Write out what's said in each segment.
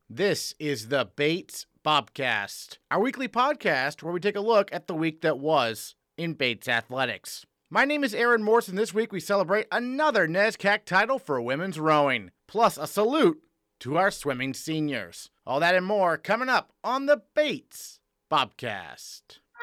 This is the Bates Bobcast, our weekly podcast where we take a look at the week that was in Bates athletics. My name is Aaron Morse, and this week we celebrate another NESCAC title for women's rowing, plus a salute to our swimming seniors. All that and more coming up on the Bates Bobcast.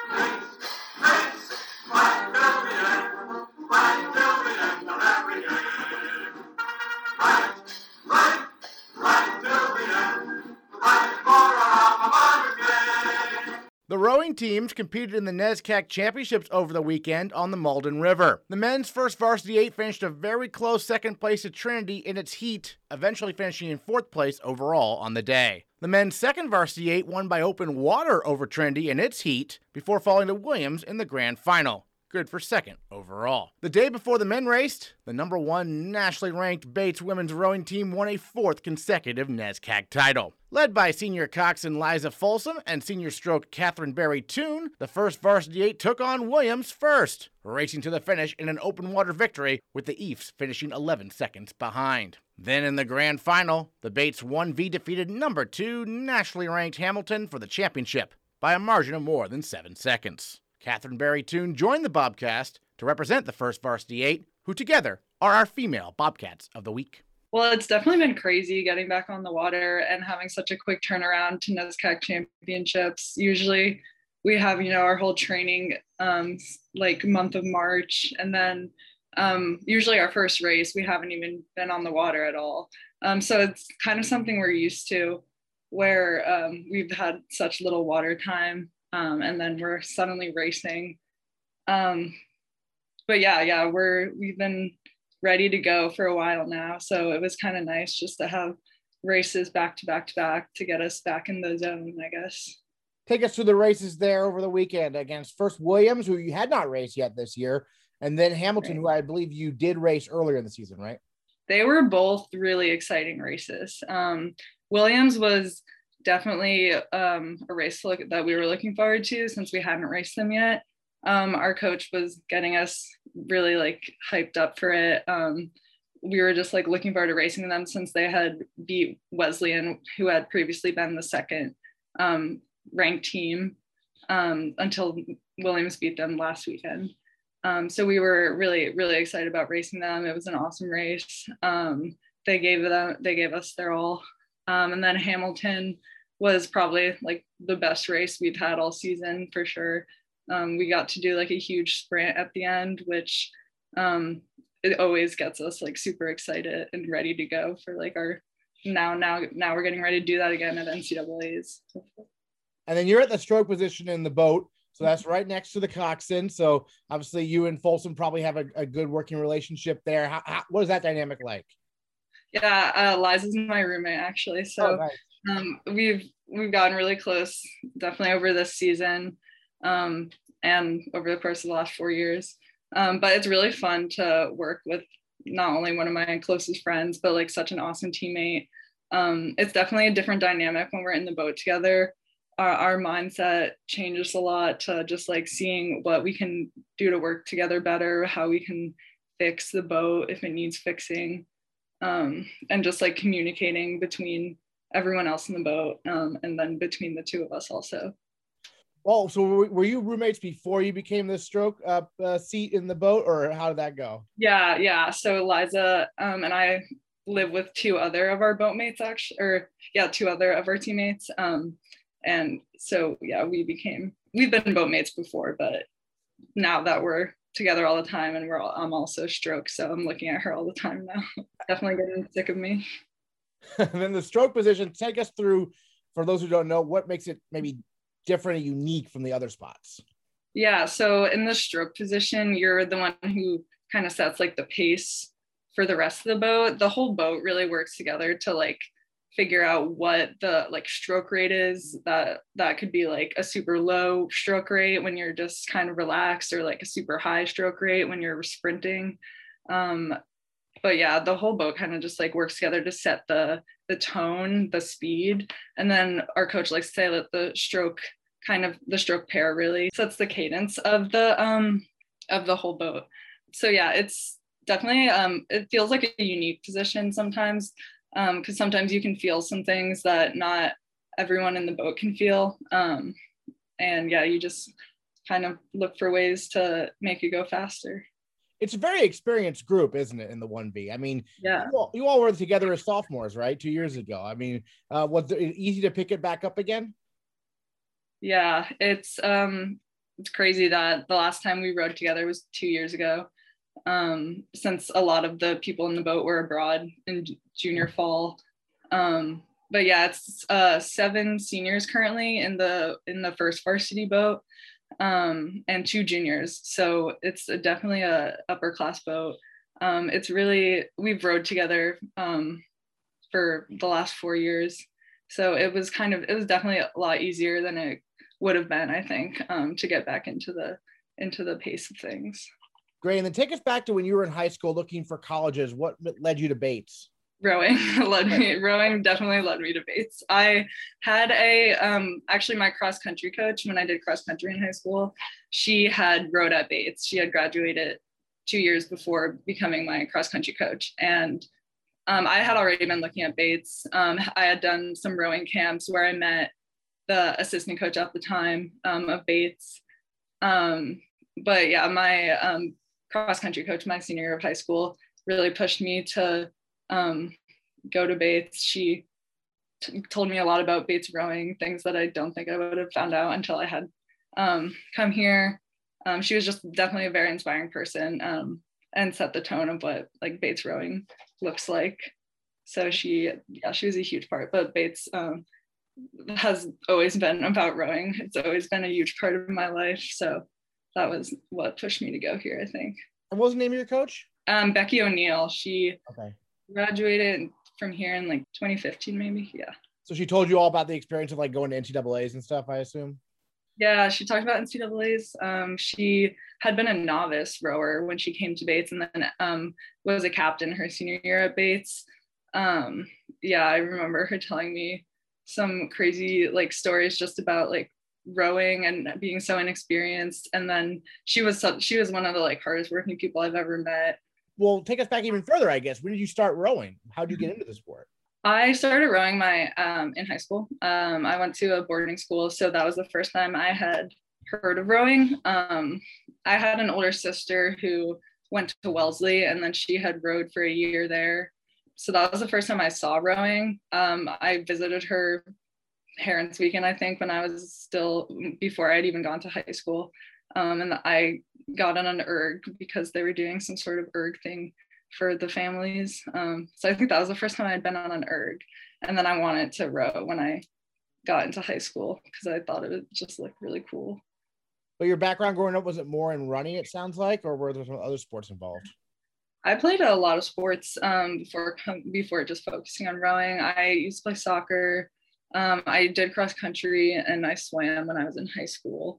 The rowing teams competed in the NESCAC Championships over the weekend on the Malden River. The men's first varsity 8 finished a very close second place to Trinity in its heat, eventually finishing in fourth place overall on the day. The men's second varsity 8 won by open water over Trinity in its heat, before falling to Williams in the grand final. Good for second overall. The day before the men raced, the number 1 nationally ranked Bates women's rowing team won a 4th consecutive NESCAC title. Led by senior coxswain Liza Folsom and senior stroke Catherine Berry-Toon, the first varsity 8 took on Williams first, racing to the finish in an open water victory, with the Eefs finishing 11 seconds behind. Then in the grand final, the Bates 1V defeated number 2 nationally ranked Hamilton for the championship by a margin of more than 7 seconds. Catherine Berry-Toon joined the Bobcast to represent the first varsity 8, who together are our female Bobcats of the week. Well, it's definitely been crazy getting back on the water and having such a quick turnaround to NESCAC championships. Usually we have, our whole training month of March, and then usually our first race, we haven't even been on the water at all. So it's kind of something we're used to, where we've had such little water time. And then we're suddenly racing. But we've been ready to go for a while now. So it was kind of nice just to have races back to back to back to get us back in the zone, I guess. Take us through the races there over the weekend against first Williams, who you had not raced yet this year, and then Hamilton, who I believe you did race earlier in the season, right? They were both really exciting races. Williams was definitely a race that we were looking forward to since we hadn't raced them yet. Our coach was getting us really hyped up for it. We were just looking forward to racing them since they had beat Wesleyan, who had previously been the second ranked team until Williams beat them last weekend. So we were really, really excited about racing them. It was an awesome race. They gave us their all. And then Hamilton was probably the best race we've had all season for sure. We got to do a huge sprint at the end, which it always gets us super excited and ready to go for our now we're getting ready to do that again at NCAAs. And then you're at the stroke position in the boat, so that's right next to the coxswain. So obviously you and Folsom probably have a good working relationship there. What is that dynamic like? Yeah, Liza's my roommate actually. So nice. We've gotten really close, definitely over this season, and over the course of the last 4 years. But it's really fun to work with not only one of my closest friends, but such an awesome teammate. It's definitely a different dynamic when we're in the boat together. Our mindset changes a lot to just seeing what we can do to work together better, how we can fix the boat if it needs fixing. And just communicating between everyone else in the boat, and then between the two of us also. Oh, so were you roommates before you became the stroke seat in the boat, or how did that go? Yeah. So Liza and I live with 2 other of our boatmates, actually, 2 other of our teammates. And so we've been boatmates before, but now that we're together all the time, and I'm also stroke, so I'm looking at her all the time now. Definitely getting sick of me. And then the stroke position, take us through, for those who don't know, what makes it maybe different and unique from the other spots. Yeah, so in the stroke position, you're the one who kind of sets the pace for the rest of the boat. The whole boat really works together to figure out what the stroke rate is. That could be a super low stroke rate when you're just kind of relaxed, or a super high stroke rate when you're sprinting. But yeah, the whole boat kind of just works together to set the tone, the speed. And then our coach likes to say that the stroke pair really sets the cadence of the whole boat. So yeah, it's definitely, it feels like a unique position sometimes. because sometimes you can feel some things that not everyone in the boat can feel. And yeah, you just kind of look for ways to make it go faster. It's a very experienced group, isn't it, in the 1B? I mean, Yeah. you all were together as sophomores, right? 2 years ago. I mean, was it easy to pick it back up again? Yeah, it's crazy that the last time we rowed together was 2 years ago. Since a lot of the people in the boat were abroad in junior fall. But yeah, it's 7 seniors currently in the first varsity boat, and 2 juniors. So it's definitely a upper class boat. It's really, we've rowed together for the last 4 years. So it was definitely a lot easier than it would have been, I think, to get back into the pace of things. Great. And then take us back to when you were in high school looking for colleges. What led you to Bates? Rowing definitely led me to Bates. I had actually my cross country coach when I did cross country in high school, she had rowed at Bates. She had graduated 2 years before becoming my cross country coach. And I had already been looking at Bates. I had done some rowing camps where I met the assistant coach at the time of Bates. But yeah, my cross country coach my senior year of high school really pushed me to go to Bates. She told me a lot about Bates rowing, things that I don't think I would have found out until I had come here. She was just definitely a very inspiring person, and set the tone of what like Bates rowing looks like. So she was a huge part, but Bates has always been about rowing. It's always been a huge part of my life. So that was what pushed me to go here, I think. And what was the name of your coach? Becky O'Neill. She Okay. graduated from here in like 2015, maybe. Yeah. So she told you all about the experience of like going to NCAAs and stuff, I assume? Yeah, she talked about NCAAs. She had been a novice rower when she came to Bates, and then was a captain her senior year at Bates. Yeah, I remember her telling me some crazy like stories just about like rowing and being so inexperienced. And then she was one of the like hardest working people I've ever met. Well, take us back even further, I guess. When did you start rowing? How did you get into the sport? I started rowing in high school. I went to a boarding school, so that was the first time I had heard of rowing. I had an older sister who went to Wellesley, and then she had rowed for a year there. So that was the first time I saw rowing. I visited her parents' weekend, I think, when I was still, before I'd even gone to high school. And I got on an erg because they were doing some sort of erg thing for the families. So I think that was the first time I'd been on an erg. And then I wanted to row when I got into high school because I thought it would just look really cool. But your background growing up, was it more in running, it sounds like, or were there some other sports involved? I played a lot of sports before just focusing on rowing. I used to play soccer. I did cross country and I swam when I was in high school.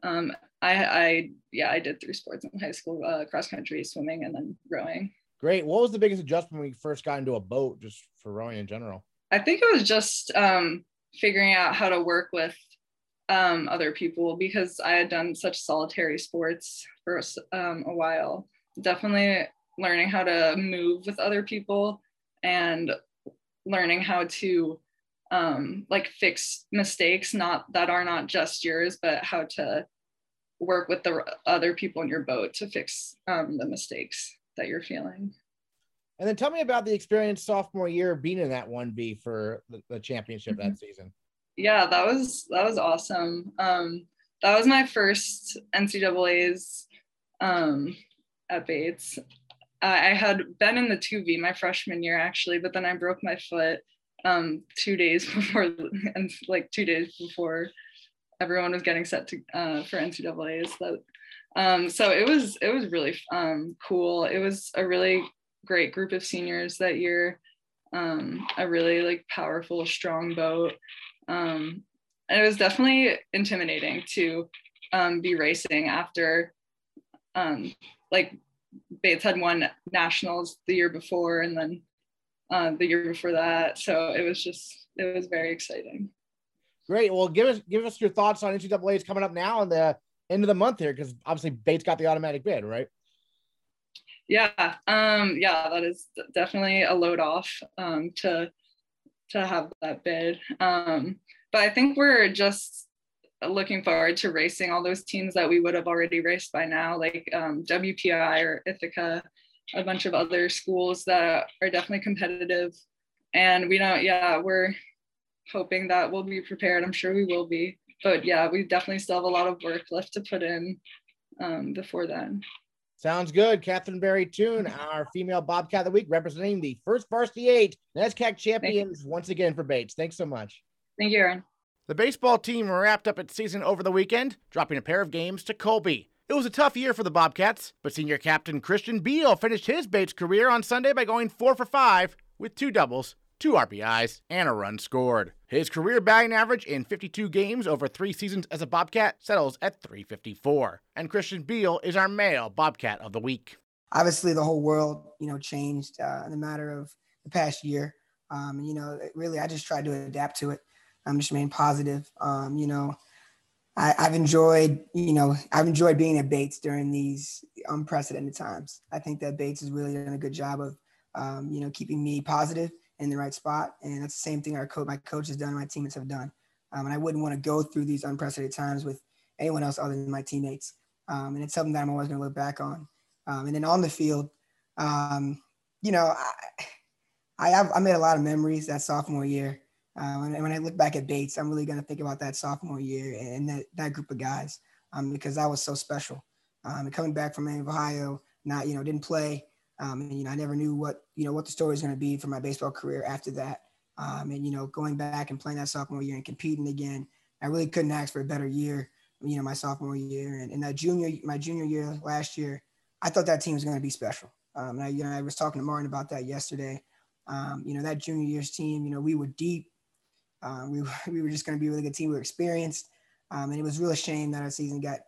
I did 3 sports in high school: cross country, swimming, and then rowing. Great. What was the biggest adjustment when you first got into a boat, just for rowing in general? I think it was just figuring out how to work with other people, because I had done such solitary sports for a while. Definitely learning how to move with other people and learning how to like fix mistakes that are not just yours, but how to work with the other people in your boat to fix the mistakes that you're feeling. And then tell me about the experience sophomore year being in that 1B for the championship that season. Yeah, that was awesome. That was my first NCAAs at Bates. I had been in the 2V my freshman year, actually, but then I broke my foot 2 days before, and like 2 days before everyone was getting set to for NCAAs. So it was really cool. It was a really great group of seniors that year. A really like powerful, strong boat. And it was definitely intimidating to be racing after like Bates had won nationals the year before, and then the year before that. So it was very exciting. Great. Well, give us your thoughts on NCAAs coming up now in the end of the month here, because obviously Bates got the automatic bid, right? Yeah. Yeah, that is definitely a load off to have that bid. But I think we're just looking forward to racing all those teams that we would have already raced by now, like WPI or Ithaca, a bunch of other schools that are definitely competitive. And we're hoping that we'll be prepared. I'm sure we will be. But yeah, we definitely still have a lot of work left to put in before then. Sounds good. Catherine Berry Toon, our female Bobcat of the week, representing the first varsity 8 NESCAC champions once again for Bates. Thanks so much. Thank you, Aaron. The baseball team wrapped up its season over the weekend, dropping a pair of games to Colby. It was a tough year for the Bobcats, but senior captain Christian Beal finished his Bates career on Sunday by going 4 for 5 with 2 doubles, 2 RBIs, and a run scored. His career batting average in 52 games over 3 seasons as a Bobcat settles at .354. And Christian Beal is our male Bobcat of the week. Obviously, the whole world, changed in the matter of the past year. Really, I just tried to adapt to it. I'm just remain positive. I've enjoyed being at Bates during these unprecedented times. I think that Bates has really done a good job of, keeping me positive in the right spot. And that's the same thing my coach has done, my teammates have done. And I wouldn't want to go through these unprecedented times with anyone else other than my teammates. And it's something that I'm always going to look back on. And then on the field, I made a lot of memories that sophomore year. And when I look back at Bates, I'm really going to think about that sophomore year and that group of guys because that was so special. And coming back from Ohio, didn't play. And I never knew what the story was going to be for my baseball career after that. And going back and playing that sophomore year and competing again, I really couldn't ask for a better year, my sophomore year. And my junior year last year, I thought that team was going to be special. And I was talking to Martin about that yesterday. That junior year's team, we were deep. We were just going to be a really good team. We were experienced. And it was really a shame that our season got,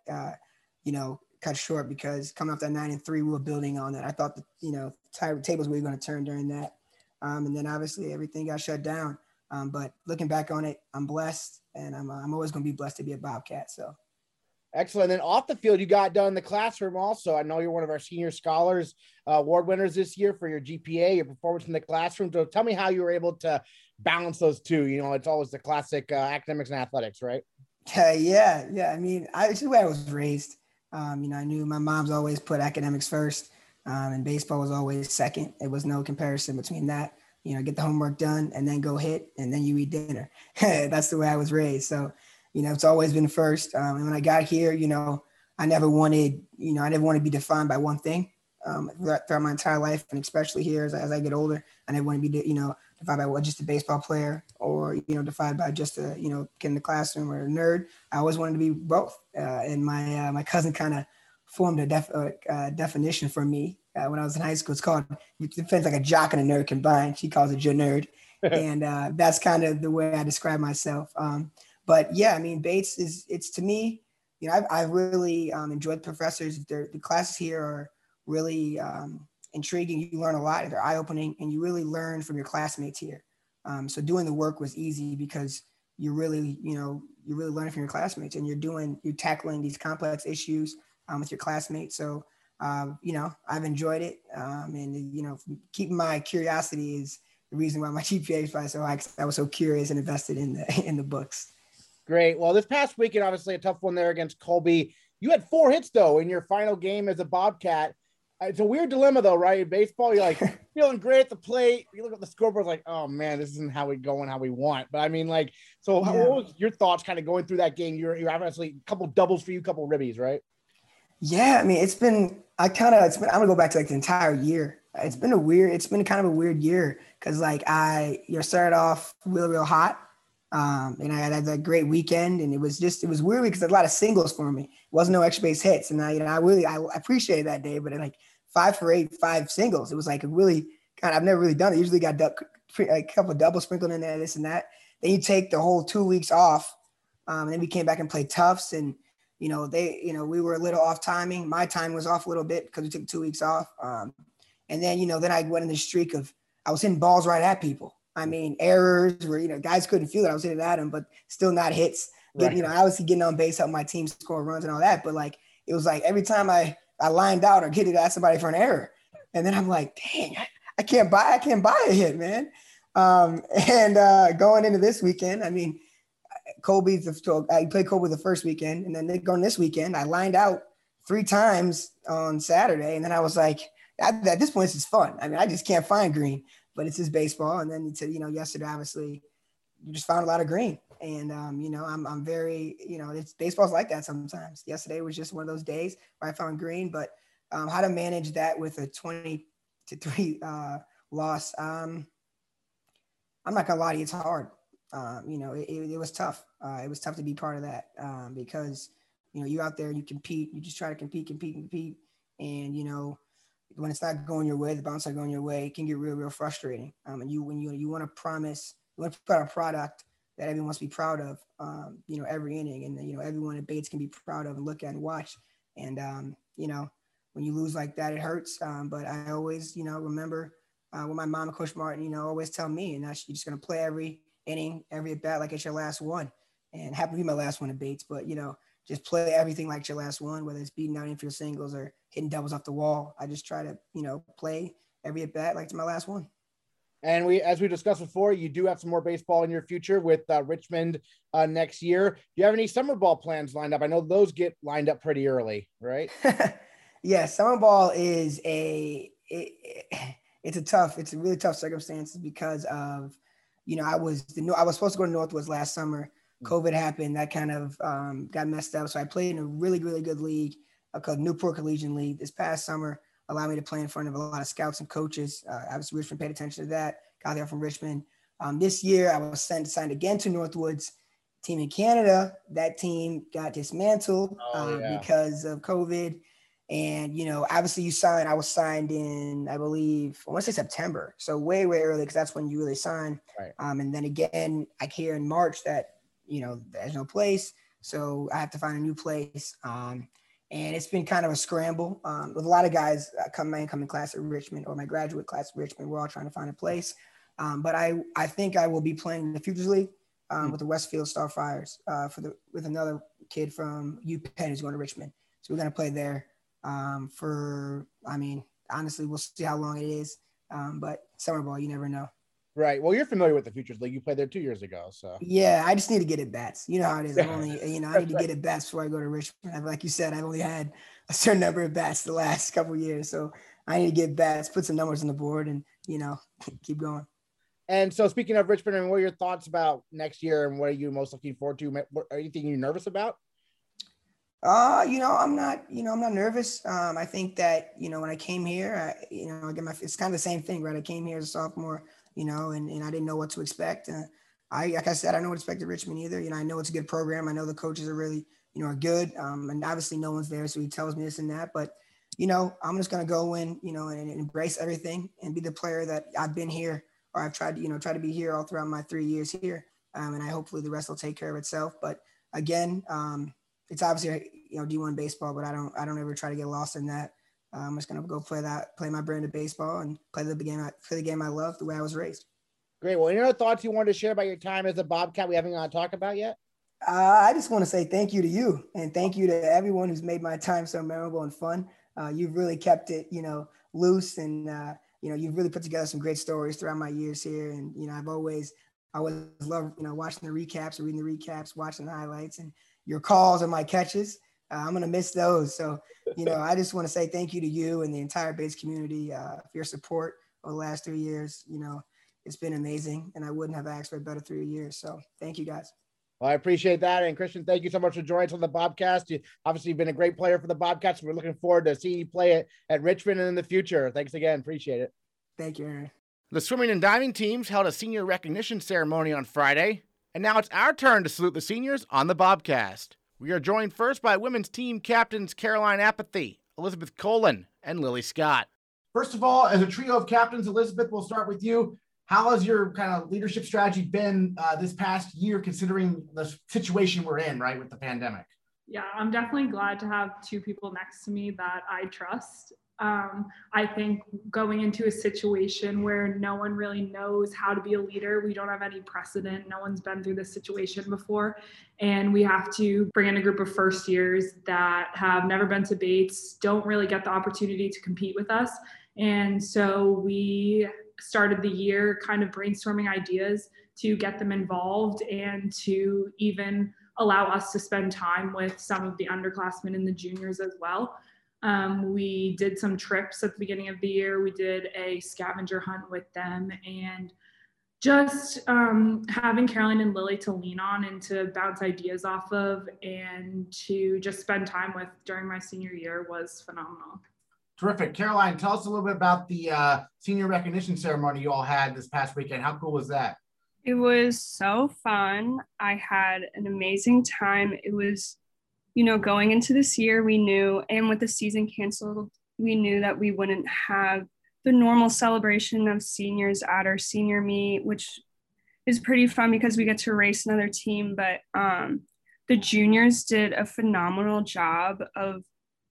cut short because coming off that 9-3, we were building on that. I thought that, tables were going to turn during that. And then obviously everything got shut down. But looking back on it, I'm blessed and I'm always going to be blessed to be a Bobcat. So. Excellent. And off the field, you got done in the classroom also. I know you're one of our senior scholars award winners this year for your GPA, your performance in the classroom. So tell me how you were able to balance those two. It's always the classic academics and athletics, right? Yeah. I mean, it's the way I was raised. I knew my mom's always put academics first and baseball was always second. There was no comparison between that. Get the homework done and then go hit and then you eat dinner. That's the way I was raised. So, it's always been first. And when I got here, I never wanted to be defined by one thing throughout my entire life. And especially here as I get older, I never want to be, defined by just a baseball player or, defined by just a, kid in the classroom or a nerd. I always wanted to be both. And my cousin kind of formed a definition for me when I was in high school. It's called, it depends like a jock and a nerd combined. She calls it your nerd. And that's kind of the way I describe myself. But yeah, I mean, Bates it's to me, I really enjoyed the professors. The classes here are really intriguing. You learn a lot. They're eye-opening and you really learn from your classmates here. So doing the work was easy because you're really learning from your classmates and you're tackling these complex issues with your classmates. So, I've enjoyed it. And, keeping my curiosity is the reason why my GPA is probably so high, 'cause I was so curious and invested in the books. Great. Well, this past weekend, obviously a tough one there against Colby. You had 4 hits, though, in your final game as a Bobcat. It's a weird dilemma, though, right? In baseball, you're like feeling great at the plate. You look at the scoreboard, like, oh, man, this isn't how we go and how we want. But, I mean, what was your thoughts kind of going through that game? You're obviously a couple doubles for you, a couple ribbies, right? Yeah, I mean, I'm going to go back to, the entire year. It's been kind of a weird year because, I started off real hot. And I had that great weekend and it was weird because there's a lot of singles for me. It wasn't no extra base hits. And I appreciated that day, but 5 for 8, 5 singles. It was I've never really done it. Usually got a couple of doubles sprinkled in there, this and that. Then you take the whole 2 weeks off. And then we came back and played Tufts and, we were a little off timing. My time was off a little bit because we took 2 weeks off. And then, then I went in the streak of, I was hitting balls right at people. I mean, errors where, guys couldn't feel it. I was hitting at them, but still not hits. Right. Obviously getting on base, helping my team score runs and all that. But it was every time I lined out or hit it at somebody for an error. And then I'm like, dang, I can't buy a hit, man. Going into this weekend, I mean, I played Kobe the first weekend, and then going this weekend, I lined out 3 times on Saturday, and then I was like, at this point, this is fun. I mean, I just can't find green, but it's just baseball. And then yesterday, obviously, you just found a lot of green, and I'm very, it's baseball's like that sometimes. Yesterday was just one of those days where I found green, but how to manage that with a 20-3 loss. I'm not gonna lie to you, it's hard. It was tough. It was tough to be part of that because, you out there, you compete, you just try to compete. And, when it's not going your way, the bounce not going your way, it can get real, real frustrating. And you want to put out a product that everyone wants to be proud of, every inning, and, everyone at Bates can be proud of and look at and watch. And, when you lose like that, it hurts. But I always, remember what my mom and Coach Martin, always tell me, and that's, you're just going to play every inning, every at bat like it's your last one. And happened to be my last one at Bates, but, just play everything like your last one, whether it's beating out infield singles or hitting doubles off the wall. I just try to, play every at bat like it's my last one. And as we discussed before, you do have some more baseball in your future with Richmond next year. Do you have any summer ball plans lined up? I know those get lined up pretty early, right? Yeah, summer ball is it's a really tough circumstances because of, I was supposed to go to Northwoods last summer. COVID happened. That kind of got messed up. So I played in a really, really good league called Newport Collegiate League this past summer. Allowed me to play in front of a lot of scouts and coaches. Obviously, Richmond paid attention to that. Got there from Richmond. This year, I was signed again to Northwoods, team in Canada. That team got dismantled because of COVID. And, obviously I was signed in, I believe, I want to say September. So way, way early, because that's when you really sign. Right. And then again, I hear in March that, there's no place. So I have to find a new place. And it's been kind of a scramble with a lot of guys my incoming class at Richmond or my graduate class at Richmond. We're all trying to find a place. But I think I will be playing in the Futures League with the Westfield Starfires with another kid from UPenn who's going to Richmond. So we're going to play there honestly, we'll see how long it is. But summer ball, you never know. Right. Well, you're familiar with the Futures League. You played there 2 years ago. So yeah, I just need to get at bats. You know how it is. I need to get at bats before I go to Richmond. Like you said, I've only had a certain number of bats the last couple of years. So I need to get bats, put some numbers on the board and, keep going. And so speaking of Richmond, and what are your thoughts about next year and what are you most looking forward to? Are you thinking you're nervous about? I'm not nervous. I think that, when I came here, it's kind of the same thing, right? I came here as a sophomore, and I didn't know what to expect. Like I said, I don't know what to expect at Richmond either. I know it's a good program. I know the coaches are really, are good. And obviously no one's there. So he tells me this and that, but, I'm just going to go in, and embrace everything and be the player that I've been here, or I've tried to be here all throughout my 3 years here. And hopefully the rest will take care of itself. But again, it's obviously, D1 baseball, but I don't ever try to get lost in that. I'm just going to go play my brand of baseball and play the game I love the way I was raised. Great. Well, any other thoughts you wanted to share about your time as a Bobcat we haven't talked about yet? I just want to say thank you to you and thank you to everyone who's made my time so memorable and fun. You've really kept it, loose and, you've really put together some great stories throughout my years here. And, I've always loved, watching the recaps or reading the recaps, watching the highlights and your calls and my catches. I'm going to miss those. So, I just want to say thank you to you and the entire Bates community for your support over the last 3 years. It's been amazing and I wouldn't have asked for a better 3 years. So thank you guys. Well, I appreciate that. And Christian, thank you so much for joining us on the Bobcast. You obviously been a great player for the Bobcats. We're looking forward to seeing you play at Richmond and in the future. Thanks again. Appreciate it. Thank you, Aaron. The swimming and diving teams held a senior recognition ceremony on Friday. And now it's our turn to salute the seniors on the Bobcast. We are joined first by women's team captains Caroline Apathy, Elizabeth Colin, and Lily Scott. First of all, as a trio of captains, Elizabeth, we'll start with you. How has your kind of leadership strategy been this past year, considering the situation we're in, right, with the pandemic? Yeah, I'm definitely glad to have two people next to me that I trust. I think going into a situation where no one really knows how to be a leader, we don't have any precedent, no one's been through this situation before, and we have to bring in a group of first years that have never been to Bates, don't really get the opportunity to compete with us, And so we started the year kind of brainstorming ideas to get them involved and to even allow us to spend time with some of the underclassmen and the juniors as well. We did some trips at the beginning of the year. We did a scavenger hunt with them, and just having Caroline and Lily to lean on and to bounce ideas off of and to just spend time with during my senior year was phenomenal. Terrific. Caroline, tell us a little bit about the senior recognition ceremony you all had this past weekend. How cool was that? It was so fun. I had an amazing time. It was, going into this year, we knew, and with the season canceled, we knew that we wouldn't have the normal celebration of seniors at our senior meet, which is pretty fun because we get to race another team. But the juniors did a phenomenal job of,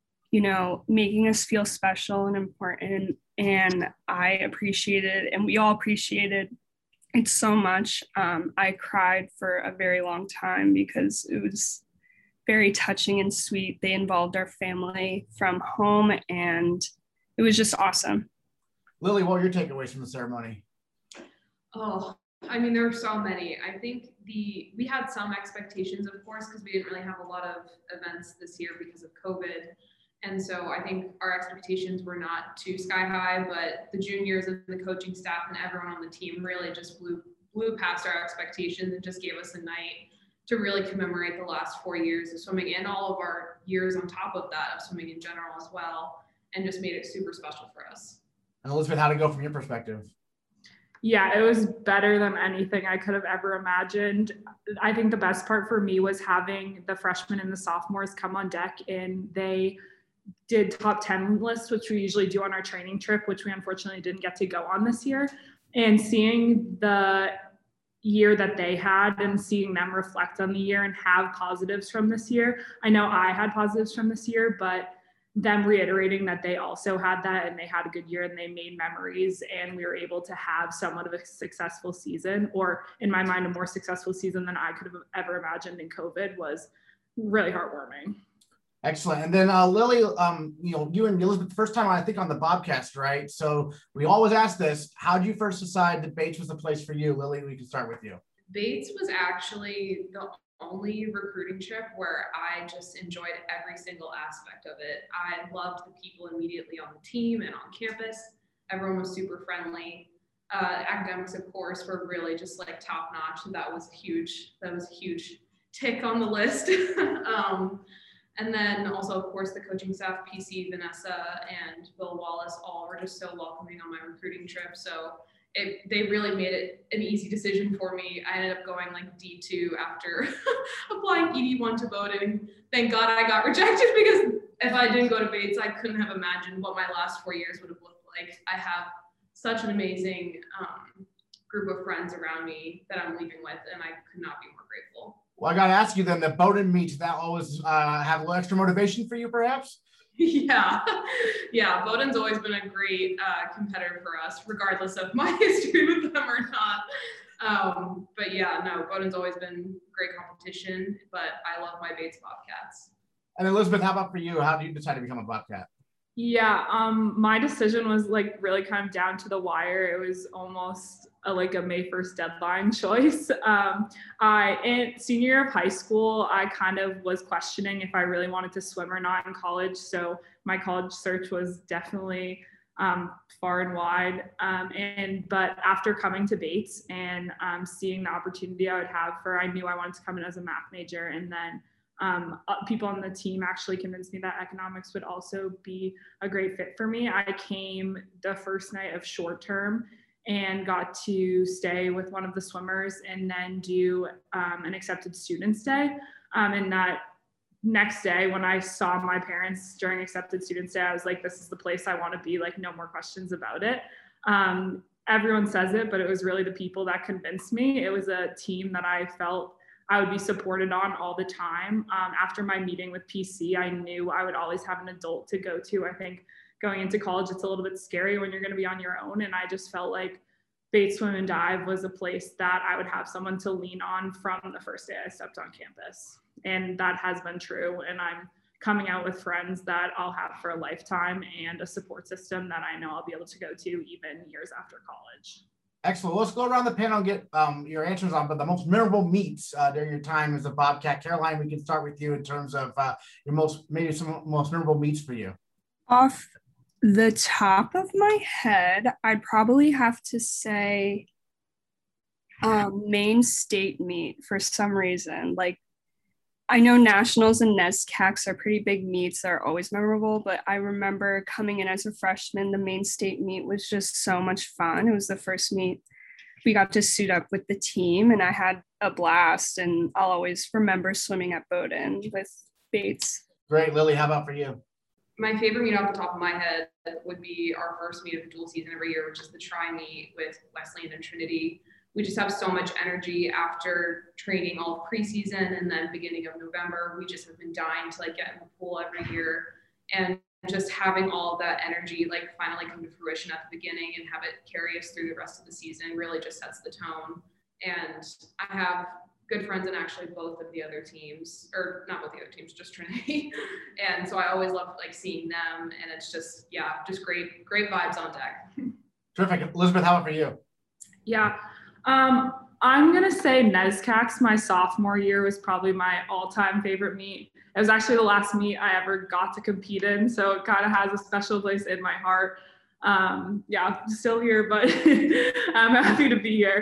making us feel special and important. And I appreciated, and we all appreciated it so much. I cried for a very long time because it was very touching and sweet. They involved our family from home, and it was just awesome. Lily, what were your takeaways from the ceremony? Oh, I mean, there were so many. I think we had some expectations, of course, because we didn't really have a lot of events this year because of COVID. And so I think our expectations were not too sky high, but the juniors and the coaching staff and everyone on the team really just blew past our expectations and just gave us a night to really commemorate the last 4 years of swimming and all of our years on top of that of swimming in general as well, and just made it super special for us. And Elizabeth, how'd it go from your perspective? Yeah, it was better than anything I could have ever imagined. I think the best part for me was having the freshmen and the sophomores come on deck, and they did top 10 lists, which we usually do on our training trip, which we unfortunately didn't get to go on this year. And seeing the year that they had and seeing them reflect on the year and have positives from this year. I know I had positives from this year, but them reiterating that they also had that and they had a good year and they made memories and we were able to have somewhat of a successful season, or in my mind, a more successful season than I could have ever imagined in COVID, was really heartwarming. Excellent. And then Lily, you and Elizabeth, the first time I think on the Bobcast, right? So we always ask this, how did you first decide that Bates was the place for you? Lily, we can start with you. Bates was actually the only recruiting trip where I just enjoyed every single aspect of it. I loved the people immediately on the team and on campus. Everyone was super friendly. Academics, of course, were really just like top notch. That was a huge tick on the list. And then also, of course, the coaching staff, PC, Vanessa, and Bill Wallace, all were just so welcoming on my recruiting trip. So they really made it an easy decision for me. I ended up going like D2 after applying ED1 to Bowdoin. Thank God I got rejected, because if I didn't go to Bates, I couldn't have imagined what my last 4 years would have looked like. I have such an amazing group of friends around me that I'm leaving with, and I could not be more grateful. Well, I got to ask you then, the Bowdoin meet, that always have a little extra motivation for you, perhaps? Yeah. Bowdoin's always been a great competitor for us, regardless of my history with them or not. But yeah, no, Bowdoin's always been great competition, but I love my Bates Bobcats. And Elizabeth, how about for you? How did you decide to become a Bobcat? Yeah, my decision was like really kind of down to the wire. It was almost a May 1st deadline choice. In senior year of high school, I kind of was questioning if I really wanted to swim or not in college. So my college search was definitely far and wide. But after coming to Bates and seeing the opportunity I would have I knew I wanted to come in as a math major, and then people on the team actually convinced me that economics would also be a great fit for me. I came the first night of short term and got to stay with one of the swimmers and then do an accepted students day. And that next day, when I saw my parents during accepted students day, I was like, this is the place I want to be, like, no more questions about it. Everyone says it, but it was really the people that convinced me. It was a team that I felt I would be supported on all the time. After my meeting with PC, I knew I would always have an adult to go to. I think going into college, it's a little bit scary when you're going to be on your own. And I just felt like Bates Swim and Dive was a place that I would have someone to lean on from the first day I stepped on campus. And that has been true. And I'm coming out with friends that I'll have for a lifetime and a support system that I know I'll be able to go to even years after college. Excellent. Let's go around the panel and get your answers on, but the most memorable meets during your time as a Bobcat. Caroline, we can start with you in terms of your most memorable meets for you. Off the top of my head, I'd probably have to say Maine State meet for some reason. Like, I know nationals and NESCACs are pretty big meets that are always memorable, but I remember coming in as a freshman, the Maine State meet was just so much fun. It was the first meet we got to suit up with the team, and I had a blast, and I'll always remember swimming at Bowdoin with Bates. Great. Lily, how about for you? My favorite meet off the top of my head would be our first meet of the dual season every year, which is the tri-meet with Wesleyan and Trinity. We just have so much energy after training all of preseason and then beginning of November. We just have been dying to get in the pool every year, and just having all of that energy finally come to fruition at the beginning and have it carry us through the rest of the season really just sets the tone. And I have good friends in actually both of the other teams, or not both the other teams, just Trinity. And so I always love seeing them, and it's just great vibes on deck. Terrific. Elizabeth, how about for you? Yeah. I'm going to say NESCACs my sophomore year was probably my all-time favorite meet. It was actually the last meet I ever got to compete in, so it kind of has a special place in my heart. Yeah, I'm still here, but I'm happy to be here.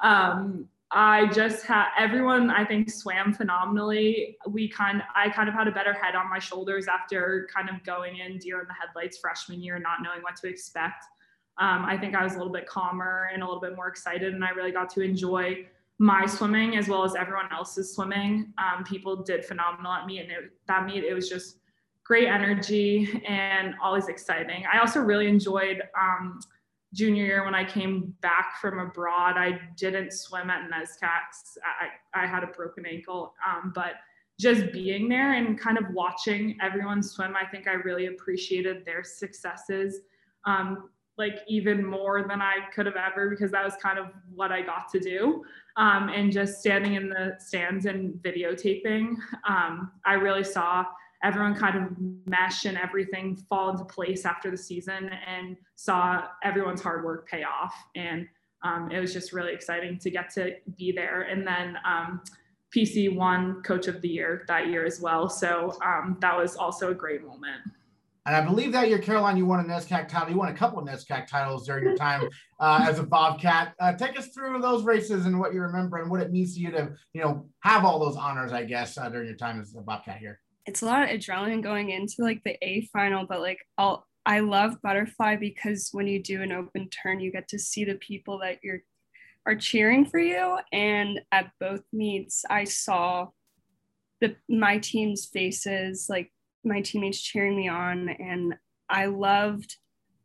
I just had everyone, I think, swam phenomenally. I kind of had a better head on my shoulders after kind of going in deer in the headlights freshman year, not knowing what to expect. I think I was a little bit calmer and a little bit more excited, and I really got to enjoy my swimming as well as everyone else's swimming. People did phenomenal at me, and it was just great energy and always exciting. I also really enjoyed junior year when I came back from abroad. I didn't swim at NESCACs. I had a broken ankle, but just being there and kind of watching everyone swim, I think I really appreciated their successes. Even more than I could have ever, because that was kind of what I got to do. And just standing in the stands and videotaping, I really saw everyone kind of mesh and everything fall into place after the season, and saw everyone's hard work pay off. And it was just really exciting to get to be there. And then PC won Coach of the Year that year as well. So that was also a great moment. And I believe that year, Caroline, you won a NESCAC title. You won a couple of NESCAC titles during your time as a Bobcat. Take us through those races and what you remember and what it means to you to, have all those honors, I guess, during your time as a Bobcat here. It's a lot of adrenaline going into the A final, but I love butterfly because when you do an open turn, you get to see the people that are cheering for you. And at both meets, I saw my team's faces, my teammates cheering me on, and I loved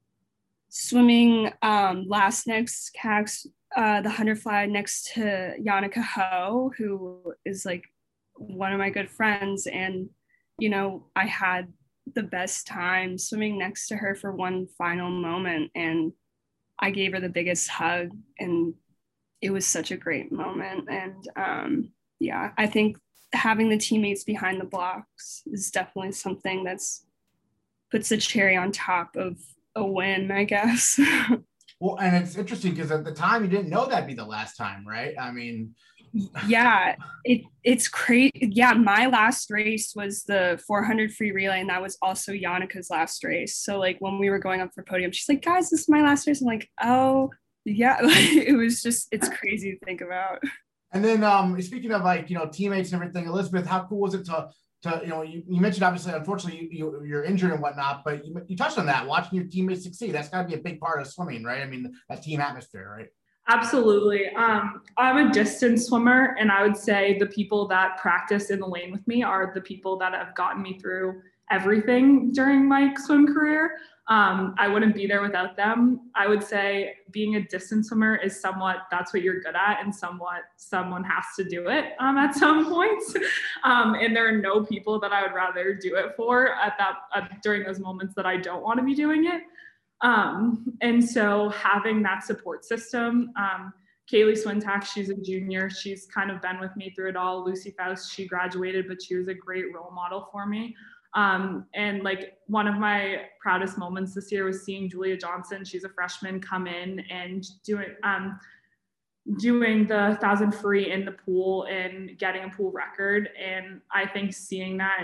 swimming last NESCACs, the 100 fly next to Yannicka Ho, who is one of my good friends, and I had the best time swimming next to her for one final moment, and I gave her the biggest hug, and it was such a great moment. And I think having the teammates behind the blocks is definitely something that's puts a cherry on top of a win, I guess. Well, and it's interesting because at the time you didn't know that'd be the last time, right? I mean, yeah, it's crazy. Yeah, my last race was the 400 free relay, and that was also Yannicka's last race. So when we were going up for podium, she's like, "Guys, this is my last race." I'm like, "Oh, yeah." It was just, it's crazy to think about. And then speaking of teammates and everything, Elizabeth, how cool was it to you mentioned, obviously, unfortunately you're injured and whatnot, but you touched on that, watching your teammates succeed. That's got to be a big part of swimming, right? I mean, that team atmosphere, right? Absolutely. I'm a distance swimmer, and I would say the people that practice in the lane with me are the people that have gotten me through everything during my swim career. I wouldn't be there without them. I would say being a distance swimmer is that's what you're good at, and somewhat someone has to do it at some points. And there are no people that I would rather do it for during those moments that I don't want to be doing it. And so having that support system, Kaylee Swintack, she's a junior. She's kind of been with me through it all. Lucy Faust, she graduated, but she was a great role model for me. And like one of my proudest moments this year was seeing Julia Johnson. She's a freshman, come in and doing the 1,000 free in the pool and getting a pool record. And I think seeing that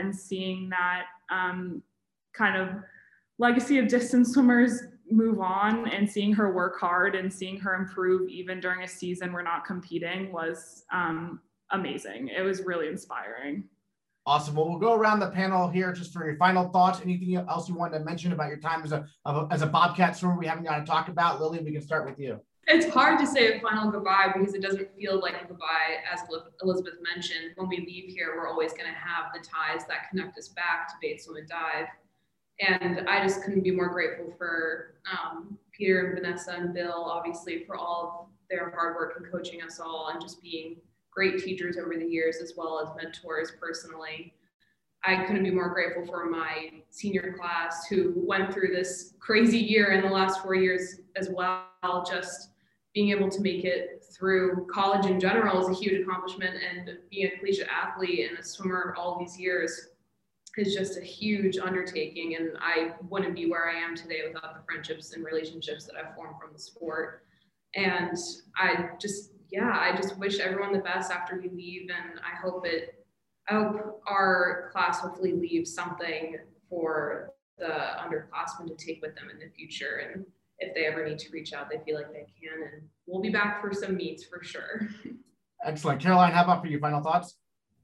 kind of legacy of distance swimmers move on and seeing her work hard and seeing her improve even during a season we're not competing was amazing. It was really inspiring. Awesome. Well, we'll go around the panel here just for your final thoughts. Anything else you wanted to mention about your time as a Bobcat swimmer we haven't got to talk about? Lily, we can start with you. It's hard to say a final goodbye because it doesn't feel like a goodbye. As Elizabeth mentioned, when we leave here, we're always going to have the ties that connect us back to Bates Swim and Dive. And I just couldn't be more grateful for Peter and Vanessa and Bill, obviously, for all of their hard work in coaching us all and just being great teachers over the years, as well as mentors personally. I couldn't be more grateful for my senior class who went through this crazy year in the last 4 years as well. Just being able to make it through college in general is a huge accomplishment, and being a collegiate athlete and a swimmer all these years is just a huge undertaking. And I wouldn't be where I am today without the friendships and relationships that I've formed from the sport. And I just wish everyone the best after we leave. And I hope our class hopefully leaves something for the underclassmen to take with them in the future. And if they ever need to reach out, they feel like they can. And we'll be back for some meets for sure. Excellent. Caroline, how about for you? Final thoughts?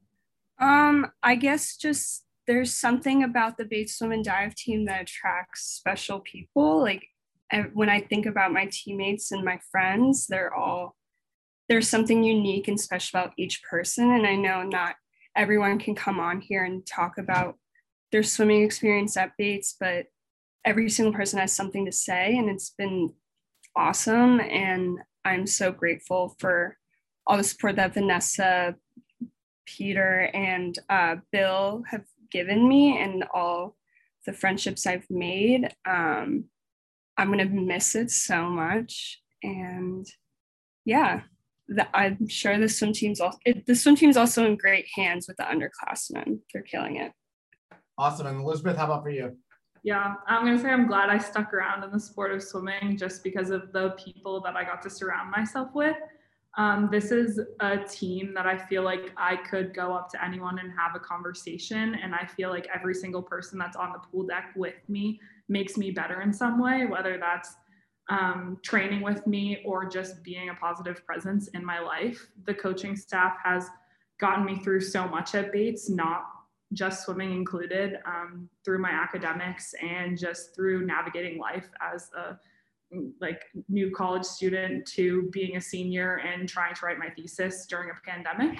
I guess just there's something about the Bates Swim and Dive team that attracts special people. Like when I think about my teammates and my friends, there's something unique and special about each person. And I know not everyone can come on here and talk about their swimming experience at Bates, but every single person has something to say, and it's been awesome. And I'm so grateful for all the support that Vanessa, Peter, and Bill have given me and all the friendships I've made. I'm going to miss it so much. And yeah, I'm sure the swim team's also in great hands with the underclassmen. They're killing it. Awesome. And Elizabeth, how about for you? Yeah, I'm going to say I'm glad I stuck around in the sport of swimming just because of the people that I got to surround myself with. This is a team that I feel like I could go up to anyone and have a conversation. And I feel like every single person that's on the pool deck with me makes me better in some way, whether that's training with me or just being a positive presence in my life. The coaching staff has gotten me through so much at Bates, not just swimming included, through my academics and just through navigating life as a new college student to being a senior and trying to write my thesis during a pandemic.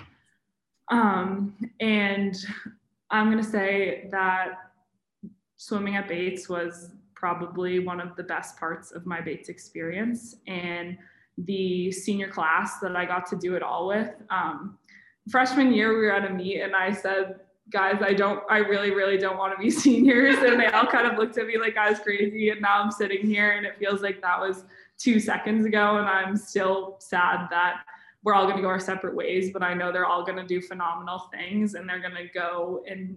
And I'm going to say that swimming at Bates was probably one of the best parts of my Bates experience. And the senior class that I got to do it all with, freshman year, we were at a meet and I said, guys, I really, really don't want to be seniors. And they all kind of looked at me like I was crazy. And now I'm sitting here and it feels like that was 2 seconds ago. And I'm still sad that we're all going to go our separate ways, but I know they're all going to do phenomenal things and they're going to go and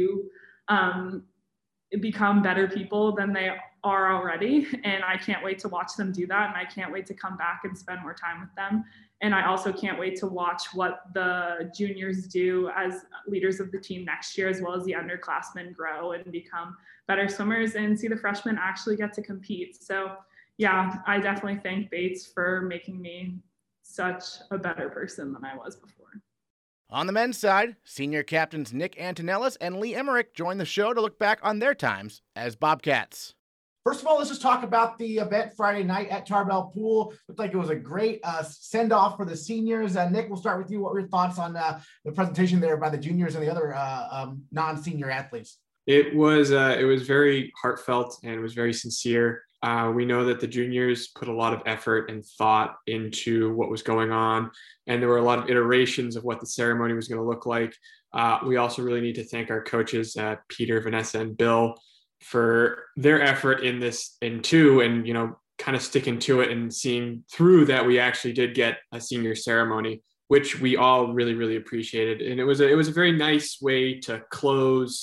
become better people than they are already. And I can't wait to watch them do that. And I can't wait to come back and spend more time with them. And I also can't wait to watch what the juniors do as leaders of the team next year, as well as the underclassmen grow and become better swimmers and see the freshmen actually get to compete. So yeah, I definitely thank Bates for making me such a better person than I was before. On the men's side, senior captains Nick Antonellis and Lee Emmerich joined the show to look back on their times as Bobcats. First of all, let's just talk about the event Friday night at Tarbell Pool. Looked like it was a great send-off for the seniors. Nick, we'll start with you. What were your thoughts on the presentation there by the juniors and the other non-senior athletes? It was very heartfelt and it was very sincere. We know that the juniors put a lot of effort and thought into what was going on, and there were a lot of iterations of what the ceremony was going to look like. We also really need to thank our coaches, Peter, Vanessa, and Bill, for their effort in this and kind of sticking to it and seeing through that we actually did get a senior ceremony, which we all really, really appreciated. And it was a very nice way to close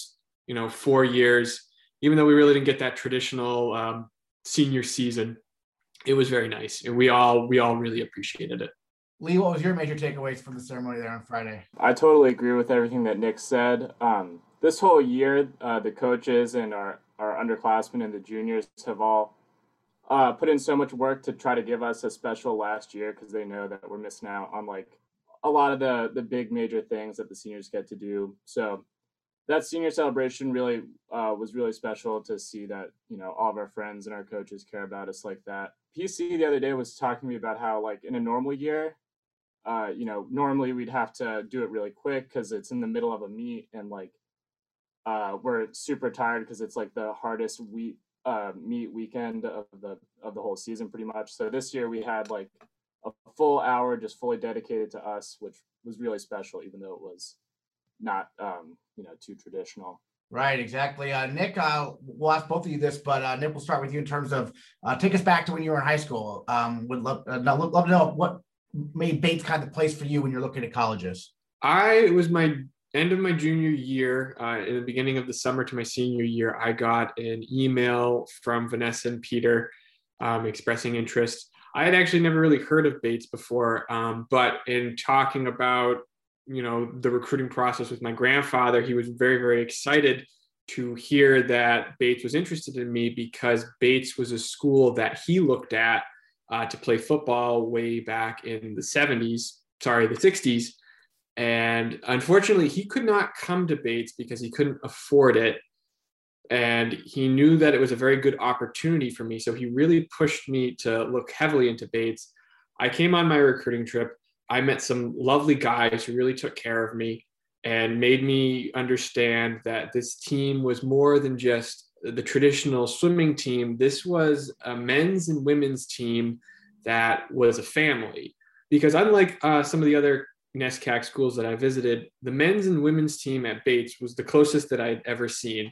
4 years, even though we really didn't get that traditional senior season. It was very nice, and we all really appreciated it. Lee, what was your major takeaways from the ceremony there on Friday? I totally agree with everything that Nick said. This whole year, the coaches and our underclassmen and the juniors have all put in so much work to try to give us a special last year, because they know that we're missing out on like a lot of the big major things that the seniors get to do. So that senior celebration really was really special to see that, all of our friends and our coaches care about us like that. PC the other day was talking to me about how, like, in a normal year, normally we'd have to do it really quick because it's in the middle of a meet, and like we're super tired because it's like the hardest meet weekend of the whole season pretty much. So this year we had like a full hour just fully dedicated to us, which was really special, even though it was not too traditional. Right, exactly. Nick, we'll ask both of you this, but Nick, we'll start with you in terms of take us back to when you were in high school. Would love to know what made Bates kind of the place for you when you're looking at colleges. It was my end of my junior year. In the beginning of the summer to my senior year, I got an email from Vanessa and Peter expressing interest. I had actually never really heard of Bates before, but in talking about the recruiting process with my grandfather, he was very, very excited to hear that Bates was interested in me, because Bates was a school that he looked at to play football way back in the 60s. And unfortunately, he could not come to Bates because he couldn't afford it. And he knew that it was a very good opportunity for me. So he really pushed me to look heavily into Bates. I came on my recruiting trip. I met some lovely guys who really took care of me and made me understand that this team was more than just the traditional swimming team. This was a men's and women's team that was a family. Because unlike some of the other NESCAC schools that I visited, the men's and women's team at Bates was the closest that I'd ever seen.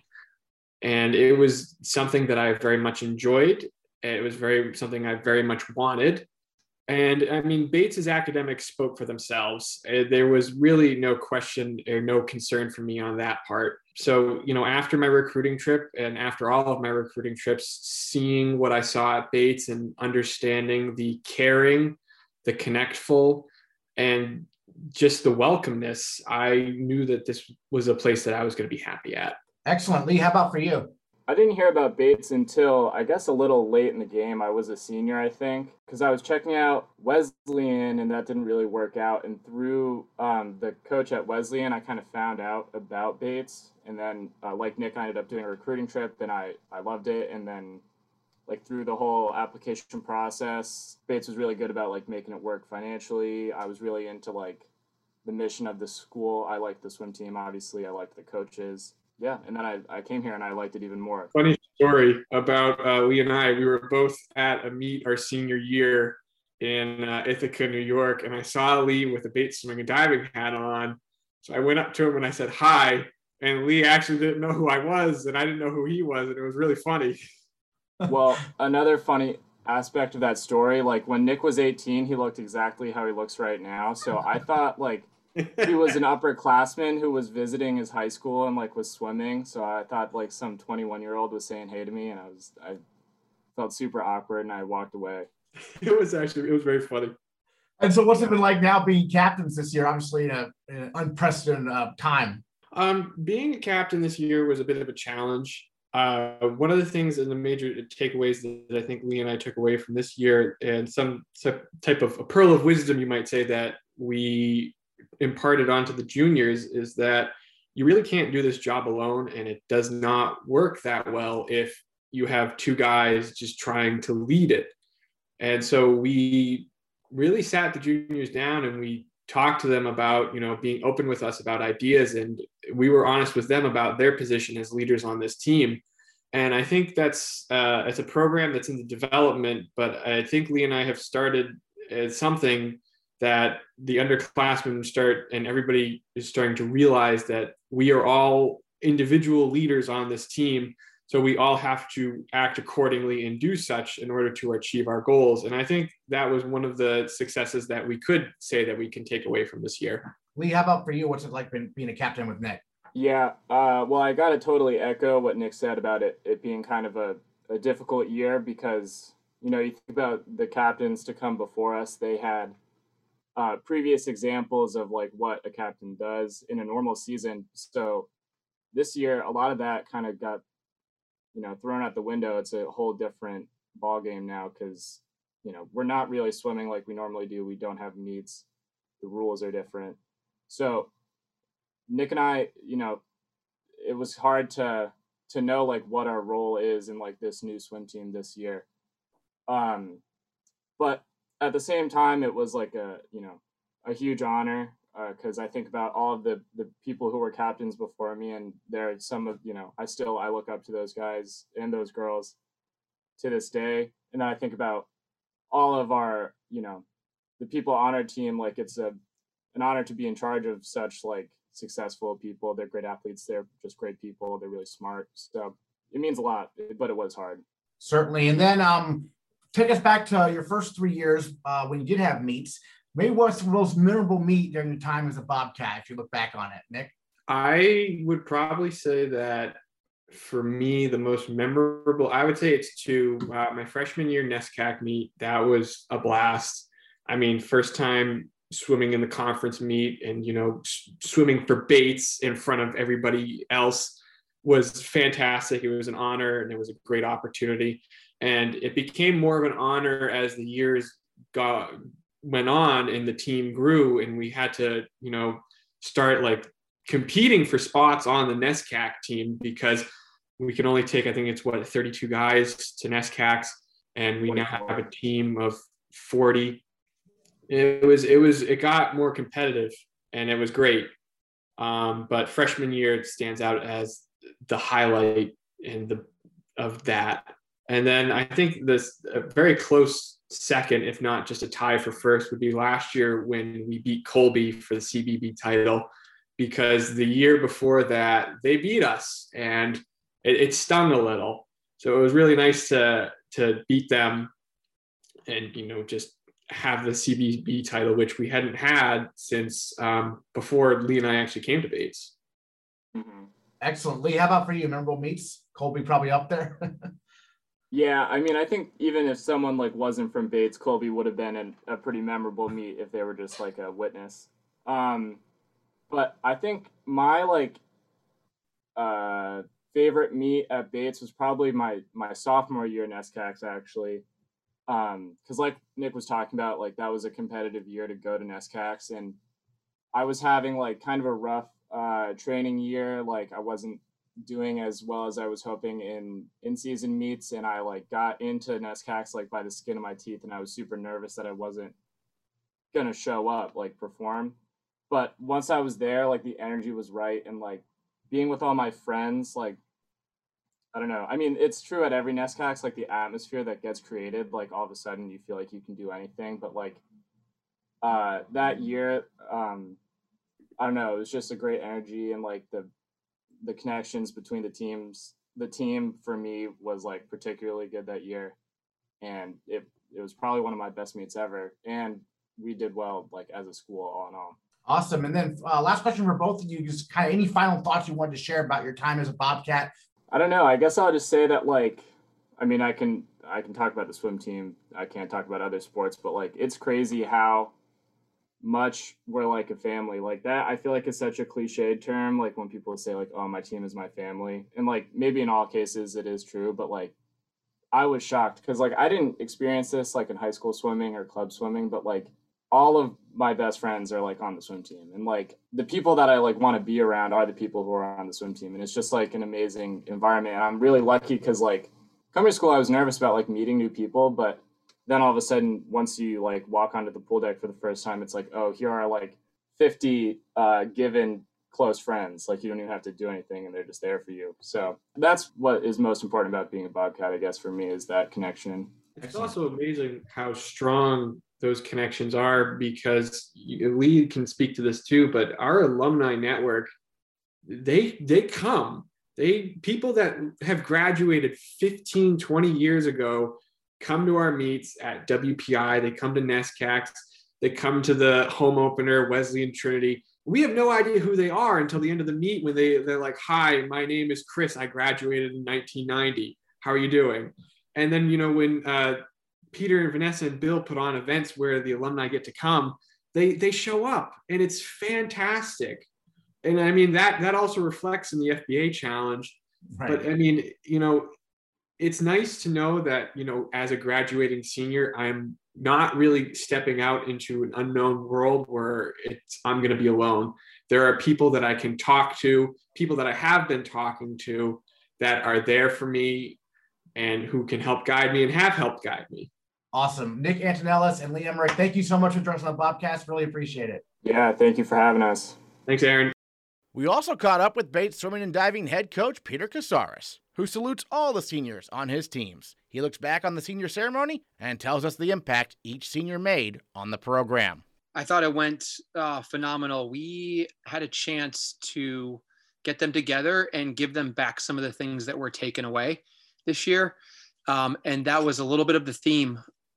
And it was something that I very much enjoyed. It was something I very much wanted. And I mean, Bates's academics spoke for themselves. There was really no question or no concern for me on that part. So, after my recruiting trip and after all of my recruiting trips, seeing what I saw at Bates and understanding the caring, the connectful, and just the welcomeness, I knew that this was a place that I was going to be happy at. Excellent. Lee, how about for you? I didn't hear about Bates until, I guess, a little late in the game. I was a senior, I think, because I was checking out Wesleyan, and that didn't really work out. And through the coach at Wesleyan, I kind of found out about Bates. And then, like Nick, I ended up doing a recruiting trip, and I loved it. And then, like, through the whole application process, Bates was really good about, like, making it work financially. I was really into, like, the mission of the school. I liked the swim team, obviously. I liked the coaches. Yeah, and then I came here and I liked it even more. Funny story about Lee and I. We were both at a meet our senior year in Ithaca, New York, and I saw Lee with a Bates swimming and diving hat on. So I went up to him and I said, hi, and Lee actually didn't know who I was, and I didn't know who he was, and it was really funny. Well, another funny aspect of that story, like when Nick was 18, he looked exactly how he looks right now. So I thought, like, he was an upperclassman who was visiting his high school and like was swimming. So I thought like some 21-year-old was saying hey to me, and I felt super awkward and I walked away. It was very funny. And so what's it been like now being captains this year, obviously in an unprecedented time? Being a captain this year was a bit of a challenge. One of the things and the major takeaways that I think Lee and I took away from this year, and some type of a pearl of wisdom, you might say, that we imparted onto the juniors, is that you really can't do this job alone, and it does not work that well if you have two guys just trying to lead it. And so we really sat the juniors down and we talked to them about, being open with us about ideas, and we were honest with them about their position as leaders on this team. And I think it's a program that's in the development, but I think Lee and I have started as something that the underclassmen and everybody is starting to realize that we are all individual leaders on this team. So we all have to act accordingly and do such in order to achieve our goals. And I think that was one of the successes that we could say that we can take away from this year. Lee, how about for you? What's it like being a captain with Nick? Yeah, well, I got to totally echo what Nick said about it being kind of a difficult year because, you think about the captains to come before us, they had previous examples of like what a captain does in a normal season. So this year, a lot of that kind of got, thrown out the window. It's a whole different ball game now because, we're not really swimming like we normally do. We don't have meets. The rules are different. So Nick and I, it was hard to know like what our role is in like this new swim team this year. But at the same time, it was like a huge honor because I think about all of the people who were captains before me, and there are some of I look up to those guys and those girls to this day, and then I think about all of our the people on our team. Like it's an honor to be in charge of such like successful people. They're great athletes. They're just great people. They're really smart. So it means a lot, but it was hard. Certainly. And then take us back to your first 3 years when you did have meets. Maybe what's the most memorable meet during your time as a Bobcat, if you look back on it, Nick? I would probably say that for me, the most memorable, I would say it's my freshman year NESCAC meet. That was a blast. I mean, first time swimming in the conference meet and, swimming for Bates in front of everybody else was fantastic. It was an honor and it was a great opportunity. And it became more of an honor as the years went on and the team grew and we had to, start like competing for spots on the NESCAC team because we can only take, I think it's 32 guys to NESCACs, and we now have a team of 40. It got more competitive and it was great. But freshman year, it stands out as the highlight of that. And then I think this a very close second, if not just a tie for first, would be last year when we beat Colby for the CBB title, because the year before that they beat us and it stung a little. So it was really nice to beat them and, just have the CBB title, which we hadn't had since before Lee and I actually came to Bates. Mm-hmm. Excellent. Lee, how about for you? Memorable meets? Colby probably up there. Yeah, I mean, I think even if someone like wasn't from Bates, Colby would have been a pretty memorable meet if they were just like a witness. But I think my like favorite meet at Bates was probably my sophomore year in NESCACs actually. Because like Nick was talking about, like that was a competitive year to go to NESCACs, and I was having like kind of a rough training year. Like I wasn't doing as well as I was hoping in season meets, and I like got into NESCACs like by the skin of my teeth, and I was super nervous that I wasn't gonna show up, like perform. But once I was there, like the energy was right, and like being with all my friends, like I don't know. I mean, it's true at every NESCACs, like the atmosphere that gets created, like all of a sudden you feel like you can do anything. But like that year, I don't know, it was just a great energy, and like the connections between the teams. The team for me was like particularly good that year, and it was probably one of my best meets ever. And we did well, like as a school, all in all. Awesome. And then last question for both of you, just kind of any final thoughts you wanted to share about your time as a Bobcat? I don't know. I guess I'll just say that, like, I mean, I can talk about the swim team. I can't talk about other sports, but like, it's crazy how much we're like a family. Like that, I feel like is such a cliched term. Like when people say like, "Oh, my team is my family," and like maybe in all cases it is true, but like I was shocked because like I didn't experience this like in high school swimming or club swimming, but like all of my best friends are like on the swim team, and like the people that I like want to be around are the people who are on the swim team, and it's just like an amazing environment. And I'm really lucky because like coming to school, I was nervous about like meeting new people, but then all of a sudden, once you like walk onto the pool deck for the first time, it's like, oh, here are like 50 given close friends. Like you don't even have to do anything, and they're just there for you. So that's what is most important about being a Bobcat, I guess, for me, is that connection. It's also amazing how strong those connections are, because Lee can speak to this too, but our alumni network, they come. People that have graduated 15, 20 years ago come to our meets at WPI. They come to NESCACs. They come to the home opener, Wesley and Trinity. we have no idea who they are until the end of the meet when they're like, hi, my name is Chris. I graduated in 1990. How are you doing? And then, when Peter and Vanessa and Bill put on events where the alumni get to come, they show up, and it's fantastic. And I mean, that also reflects in the FBA challenge. Right. But I mean, it's nice to know that, as a graduating senior, I'm not really stepping out into an unknown world where I'm going to be alone. There are people that I can talk to, people that I have been talking to that are there for me and who can help guide me and have helped guide me. Awesome. Nick Antonellis and Lee Emmerich, thank you so much for joining us on the Bobcast. Really appreciate it. Yeah, thank you for having us. Thanks, Aaron. We also caught up with Bates swimming and diving head coach Peter Casares, who salutes all the seniors on his teams. He looks back on the senior ceremony and tells us the impact each senior made on the program. I thought it went phenomenal. We had a chance to get them together and give them back some of the things that were taken away this year. And that was a little bit of the theme.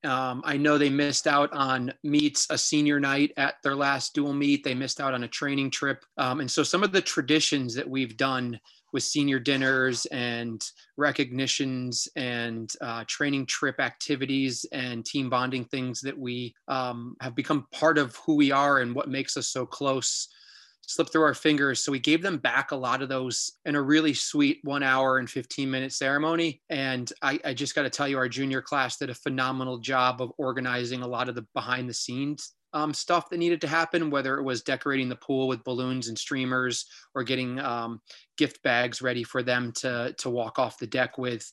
I know they missed out on meets, a senior night at their last dual meet. They missed out on a training trip. And so some of the traditions that we've done with senior dinners and recognitions and training trip activities and team bonding things that we have become part of who we are and what makes us so close slipped through our fingers. So we gave them back a lot of those in a really sweet 1 hour and 15-minute ceremony. And I just got to tell you, our junior class did a phenomenal job of organizing a lot of the behind the scenes stuff that needed to happen, whether it was decorating the pool with balloons and streamers or getting gift bags ready for them to walk off the deck with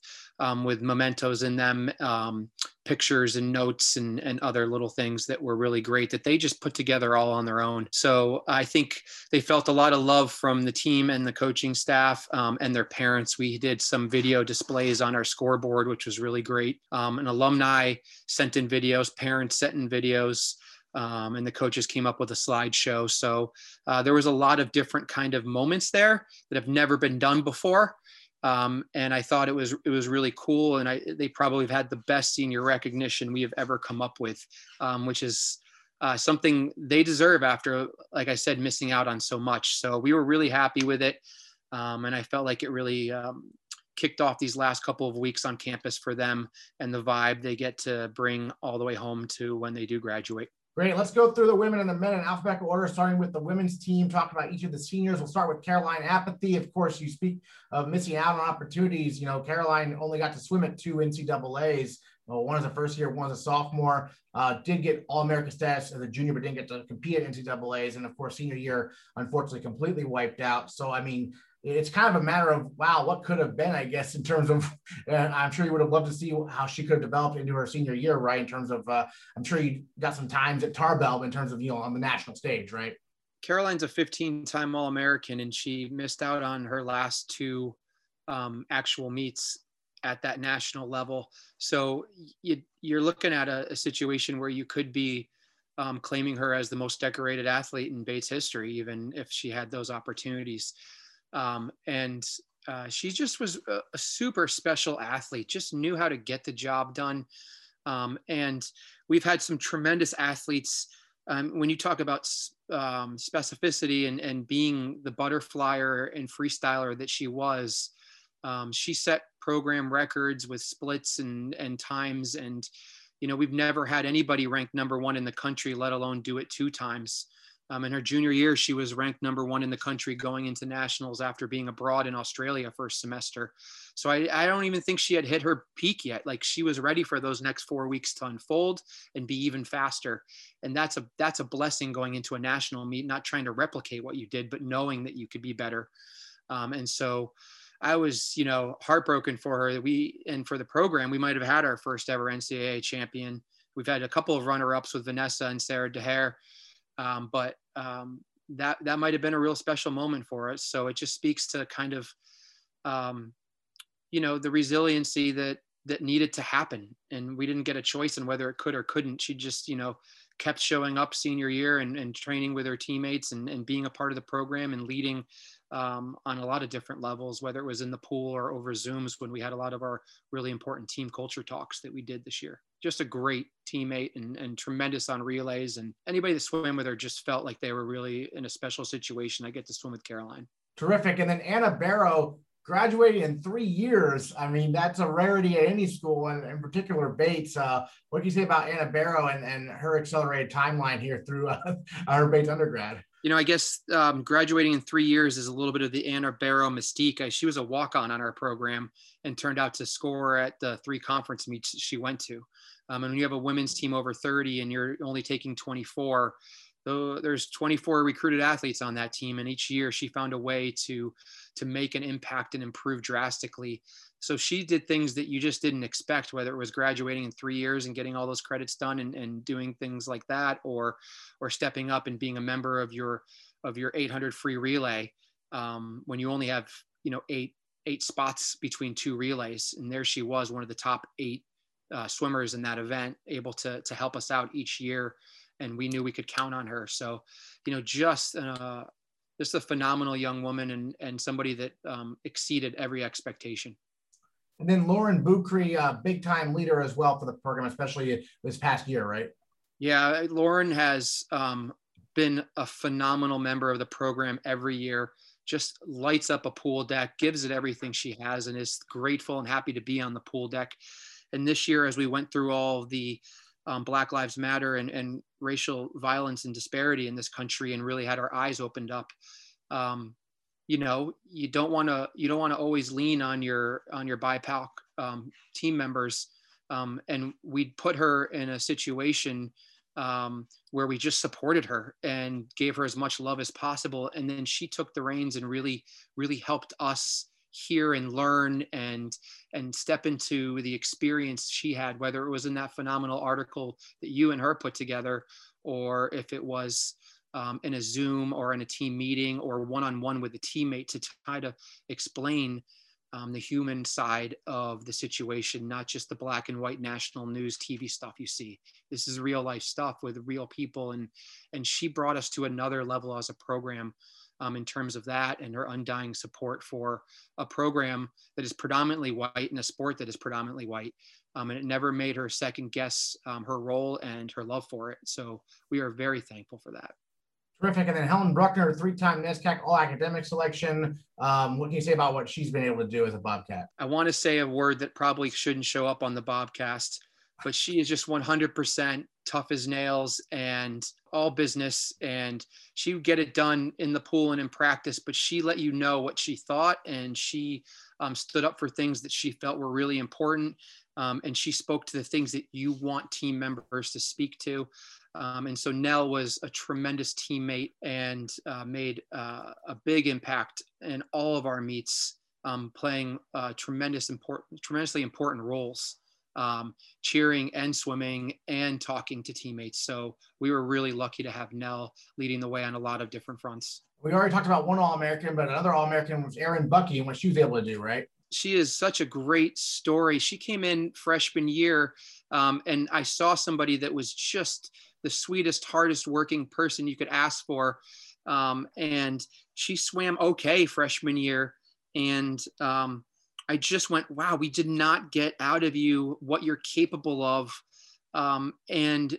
mementos in them, pictures and notes and other little things that were really great that they just put together all on their own. So I think they felt a lot of love from the team and the coaching staff and their parents. We did some video displays on our scoreboard, which was really great. An alumni sent in videos, parents sent in videos. And the coaches came up with a slideshow. So there was a lot of different kind of moments there that have never been done before. And I thought it was really cool. And they probably have had the best senior recognition we have ever come up with, which is something they deserve after, like I said, missing out on so much. So we were really happy with it. And I felt like it really kicked off these last couple of weeks on campus for them and the vibe they get to bring all the way home to when they do graduate. Great. Let's go through the women and the men in alphabetical order, starting with the women's team, talk about each of the seniors. We'll start with Caroline Apathy. Of course, you speak of missing out on opportunities. Caroline only got to swim at 2 NCAAs. One is a first year, one is a sophomore, did get All-America status as a junior, but didn't get to compete at NCAAs. And of course, senior year, unfortunately, completely wiped out. So, I mean, it's kind of a matter of, wow, what could have been, I guess, in terms of, and I'm sure you would have loved to see how she could have developed into her senior year, right? In terms of, I'm sure you got some times at Tarbell in terms of, on the national stage, right? Caroline's a 15-time All-American, and she missed out on her last 2 actual meets at that national level. So you're looking at a situation where you could be claiming her as the most decorated athlete in Bates history, even if she had those opportunities. And she just was a super special athlete, just knew how to get the job done. And we've had some tremendous athletes. When you talk about specificity and being the butterflyer and freestyler that she was, she set program records with splits and times. And, we've never had anybody ranked number 1 in the country, let alone do it 2 times. In her junior year, she was ranked number 1 in the country going into nationals after being abroad in Australia first semester. So I don't even think she had hit her peak yet. Like, she was ready for those next 4 weeks to unfold and be even faster. And that's a blessing going into a national meet, not trying to replicate what you did, but knowing that you could be better. And so I was, heartbroken for her that and for the program, we might've had our first ever NCAA champion. We've had a couple of runner-ups with Vanessa and Sarah Dehaer. But that might have been a real special moment for us. So it just speaks to kind of, the resiliency that needed to happen. And we didn't get a choice in whether it could or couldn't. She just, kept showing up senior year and training with her teammates and being a part of the program and leading on a lot of different levels, whether it was in the pool or over Zooms when we had a lot of our really important team culture talks that we did this year. Just a great teammate and tremendous on relays. And anybody that swam with her just felt like they were really in a special situation. I get to swim with Caroline. Terrific. And then Anna Barrow graduating in 3 years. I mean, that's a rarity at any school, and in particular Bates. What do you say about Anna Barrow and her accelerated timeline here through her Bates undergrad? I guess graduating in 3 years is a little bit of the Anna Barrow mystique. She was a walk-on our program and turned out to score at the 3 conference meets she went to. And when you have a women's team over 30 and you're only taking 24, though there's 24 recruited athletes on that team, and each year she found a way to make an impact and improve drastically. So she did things that you just didn't expect, whether it was graduating in 3 years and getting all those credits done and doing things like that, or stepping up and being a member of your 800 free relay when you only have eight spots between 2 relays. And there she was, one of the top 8 swimmers in that event, able to help us out each year. And we knew we could count on her. So, just a phenomenal young woman and somebody that exceeded every expectation. And then Lauren Bukri, big time leader as well for the program, especially this past year, right? Yeah, Lauren has been a phenomenal member of the program every year, just lights up a pool deck, gives it everything she has, and is grateful and happy to be on the pool deck. And this year, as we went through all the Black Lives Matter and racial violence and disparity in this country, and really had our eyes opened up. You don't want to always lean on your BIPOC team members, and we put her in a situation where we just supported her and gave her as much love as possible. And then she took the reins and really, really helped us hear and learn and step into the experience she had, whether it was in that phenomenal article that you and her put together, or if it was in a Zoom or in a team meeting or one-on-one with a teammate to try to explain the human side of the situation, not just the black and white national news TV stuff you see. This is real life stuff with real people. And she brought us to another level as a program in terms of that, and her undying support for a program that is predominantly white and a sport that is predominantly white. And it never made her second guess her role and her love for it. So we are very thankful for that. Terrific. And then Helen Bruckner, 3-time NESCAC All-Academic selection. What can you say about what she's been able to do as a Bobcat? I want to say a word that probably shouldn't show up on the Bobcast, but she is just 100% tough as nails and all business. And she would get it done in the pool and in practice, but she let you know what she thought, and she stood up for things that she felt were really important. And she spoke to the things that you want team members to speak to. And so Nell was a tremendous teammate and made a big impact in all of our meets, playing tremendously important roles, cheering and swimming and talking to teammates. So we were really lucky to have Nell leading the way on a lot of different fronts. We already talked about one All-American, but another All-American was Erin Bucky and what she was able to do, right? She is such a great story. She came in freshman year, and I saw somebody that was just the sweetest, hardest working person you could ask for. And she swam okay freshman year. And I just went, wow, we did not get out of you what you're capable of. And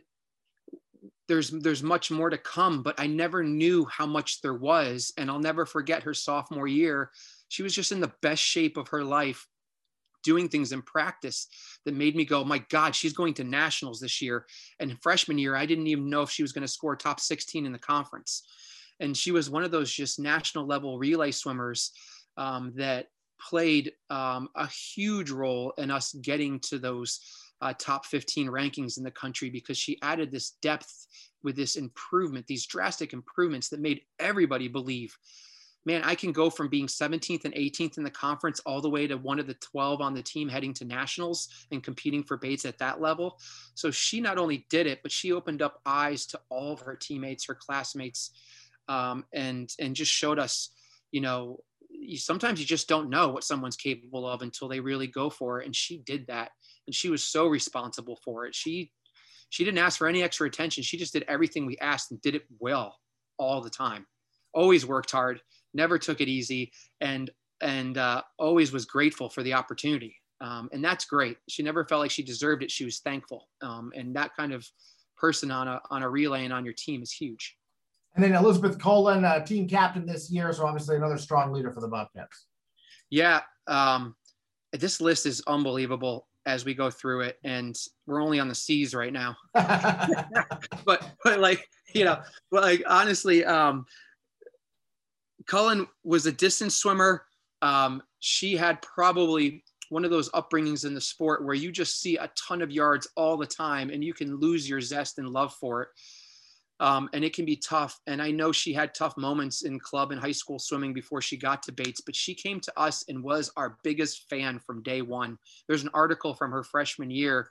there's much more to come, but I never knew how much there was. And I'll never forget her sophomore year. She was just in the best shape of her life, doing things in practice that made me go, my God, she's going to nationals this year. And freshman year, I didn't even know if she was going to score top 16 in the conference. And she was one of those just national level relay swimmers that played a huge role in us getting to those top 15 rankings in the country, because she added this depth with this improvement, these drastic improvements that made everybody believe, man, I can go from being 17th and 18th in the conference all the way to one of the 12 on the team heading to nationals and competing for Bates at that level. So she not only did it, but she opened up eyes to all of her teammates, her classmates, and just showed us, sometimes you just don't know what someone's capable of until they really go for it. And she did that. And she was so responsible for it. She She didn't ask for any extra attention. She just did everything we asked and did it well all the time. Always worked hard, never took it easy, and always was grateful for the opportunity. And that's great. She never felt like she deserved it. She was thankful. And that kind of person on a relay and on your team is huge. And then Elizabeth Colin, team captain this year, so obviously another strong leader for the Bobcats. Yeah, this list is unbelievable as we go through it, and we're only on the C's right now. but like, you know, but like honestly, Cullen was a distance swimmer. She had probably one of those upbringings in the sport where you just see a ton of yards all the time and you can lose your zest and love for it. And it can be tough. And I know she had tough moments in club and high school swimming before she got to Bates, but she came to us and was our biggest fan from day one. There's an article from her freshman year,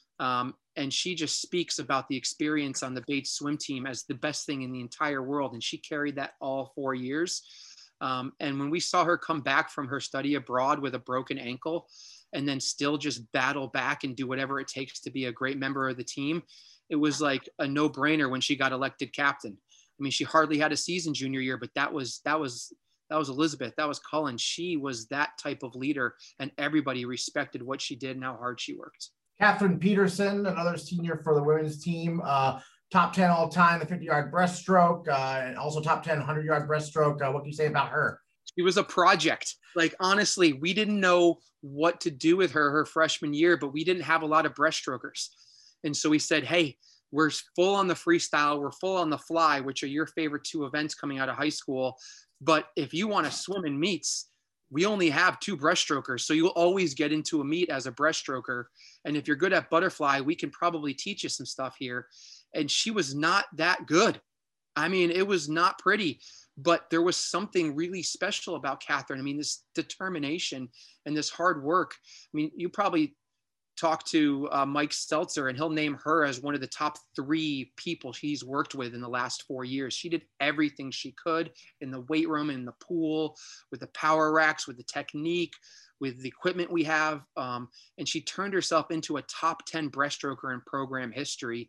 and she just speaks about the experience on the Bates swim team as the best thing in the entire world. And she carried that all 4 years. And when we saw her come back from her study abroad with a broken ankle and then still just battle back and do whatever it takes to be a great member of the team, it was like a no-brainer when she got elected captain. I mean, she hardly had a season junior year, but that was Elizabeth. That was Cullen. She was that type of leader, and everybody respected what she did and how hard she worked. Catherine Peterson, another senior for the women's team, top 10 all time, the 50-yard breaststroke, and also top 10 100-yard breaststroke. What can you say about her? She was a project. Like, honestly, we didn't know what to do with her freshman year, but we didn't have a lot of breaststrokers. And so we said, hey, we're full on the freestyle, we're full on the fly, which are your favorite two events coming out of high school. But if you want to swim in meets, we only have 2 breaststrokers. So you'll always get into a meet as a breaststroker. And if you're good at butterfly, we can probably teach you some stuff here. And she was not that good. I mean, it was not pretty, but there was something really special about Catherine. I mean, this determination and this hard work. I mean, you probably talk to Mike Stelzer, and he'll name her as one of the top 3 people he's worked with in the last 4 years. She did everything she could in the weight room, in the pool, with the power racks, with the technique, with the equipment we have. And she turned herself into a top 10 breaststroker in program history,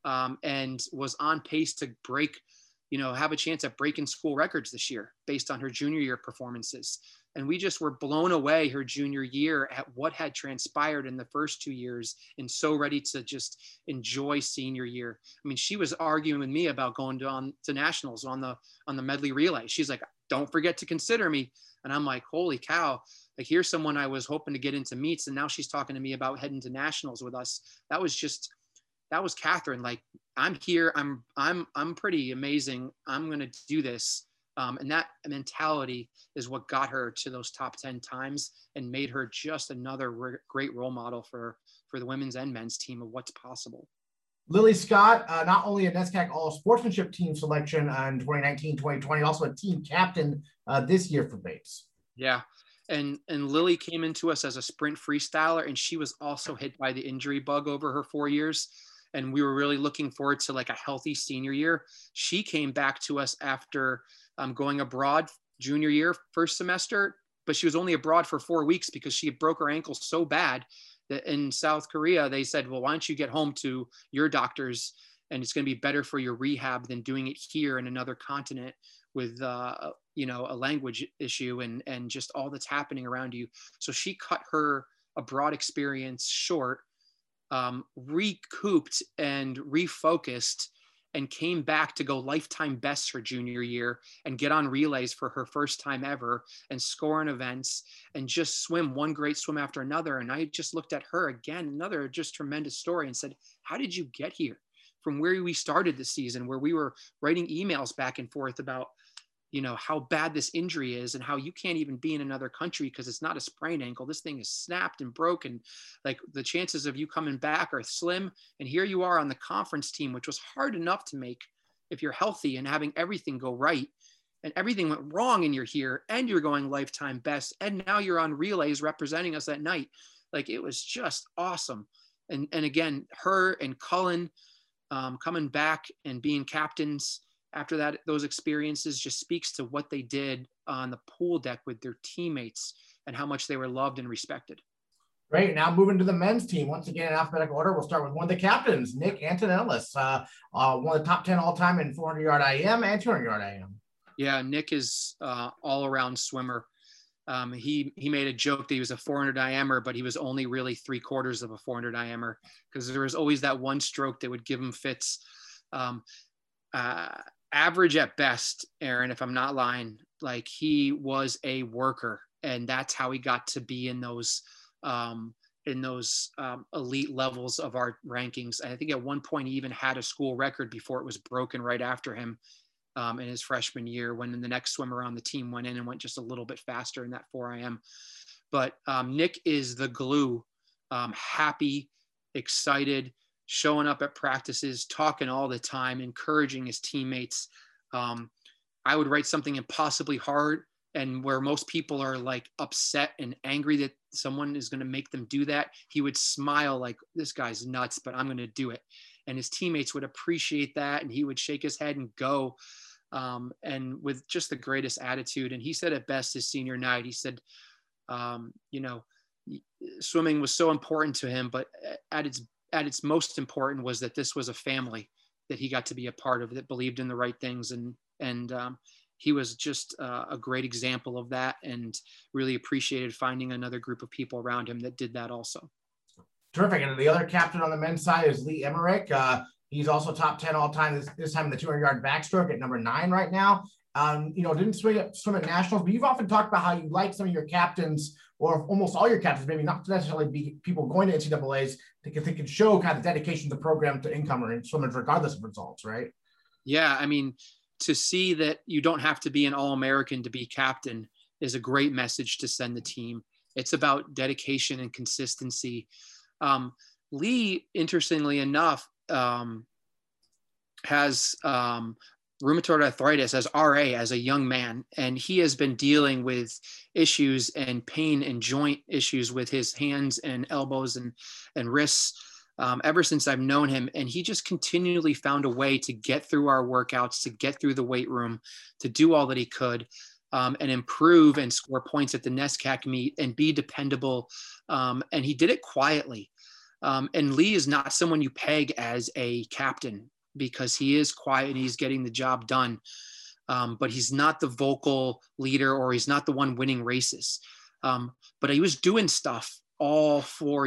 and was on pace to break, have a chance at breaking school records this year based on her junior year performances. And we just were blown away her junior year at what had transpired in the first 2 years, and so ready to just enjoy senior year. I mean, she was arguing with me about going to nationals on the medley relay. She's like, don't forget to consider me. And I'm like, holy cow, like, here's someone I was hoping to get into meets, and now she's talking to me about heading to nationals with us. That was Catherine. Like, I'm here. I'm pretty amazing. I'm going to do this. And that mentality is what got her to those top 10 times and made her just another great role model for the women's and men's team of what's possible. Lily Scott, not only a NESCAC all-sportsmanship team selection in 2019-2020, also a team captain this year for Bates. Yeah. And Lily came into us as a sprint freestyler, and she was also hit by the injury bug over her 4 years. And we were really looking forward to like a healthy senior year. She came back to us after going abroad junior year, first semester, but she was only abroad for 4 weeks because she broke her ankle so bad that in South Korea, they said, well, why don't you get home to your doctors, and it's going to be better for your rehab than doing it here in another continent with, a language issue and just all that's happening around you. So she cut her abroad experience short, recouped and refocused, and came back to go lifetime bests her junior year and get on relays for her first time ever and score in events and just swim one great swim after another. And I just looked at her again, another just tremendous story, and said, how did you get here from where we started the season, where we were writing emails back and forth about, how bad this injury is and how you can't even be in another country because it's not a sprained ankle. This thing is snapped and broken. Like, the chances of you coming back are slim. And here you are on the conference team, which was hard enough to make if you're healthy and having everything go right, and everything went wrong and you're here and you're going lifetime best. And now you're on relays representing us at night. Like, it was just awesome. And again, her and Cullen coming back and being captains after that, those experiences just speaks to what they did on the pool deck with their teammates and how much they were loved and respected. Great. Now moving to the men's team. Once again, in alphabetical order, we'll start with one of the captains, Nick Antonellis, one of the top 10 all-time in 400-yard IM and 200-yard IM. Yeah, Nick is all-around swimmer. He made a joke that he was a 400 IMer, but he was only really 3/4 of a 400 IMer because there was always that one stroke that would give him fits. Average at best, Aaron, if I'm not lying, like he was a worker, and that's how he got to be in those elite levels of our rankings. I think at one point he even had a school record before it was broken right after him in his freshman year, when the next swimmer on the team went in and went just a little bit faster in that 4 IM. But Nick is the glue, happy, excited, showing up at practices, talking all the time, encouraging his teammates. I would write something impossibly hard, and where most people are like upset and angry that someone is going to make them do that, he would smile like, this guy's nuts, but I'm going to do it. And his teammates would appreciate that, and he would shake his head and go, and with just the greatest attitude. And he said it best his senior night. He said, swimming was so important to him, but at its most important was that this was a family that he got to be a part of, that believed in the right things. And he was just a great example of that, and really appreciated finding another group of people around him that did that also. Terrific. And the other captain on the men's side is Lee Emmerich. He's also top 10 all time, this time in the 200-yard backstroke at number 9 right now. Didn't swim at nationals, but you've often talked about how you like some of your captains, or almost all your captains, maybe not necessarily be people going to NCAAs, because they can show kind of dedication to the program to incomer and swimmers regardless of results, right? Yeah, I mean, to see that you don't have to be an All-American to be captain is a great message to send the team. It's about dedication and consistency. Lee, interestingly enough, has rheumatoid arthritis as RA as a young man, and he has been dealing with issues and pain and joint issues with his hands and elbows and wrists ever since I've known him. And he just continually found a way to get through our workouts, to get through the weight room, to do all that he could, and improve and score points at the NESCAC meet and be dependable. And he did it quietly. And Lee is not someone you peg as a captain, because he is quiet and he's getting the job done. But he's not the vocal leader, or he's not the one winning races. But he was doing stuff all 3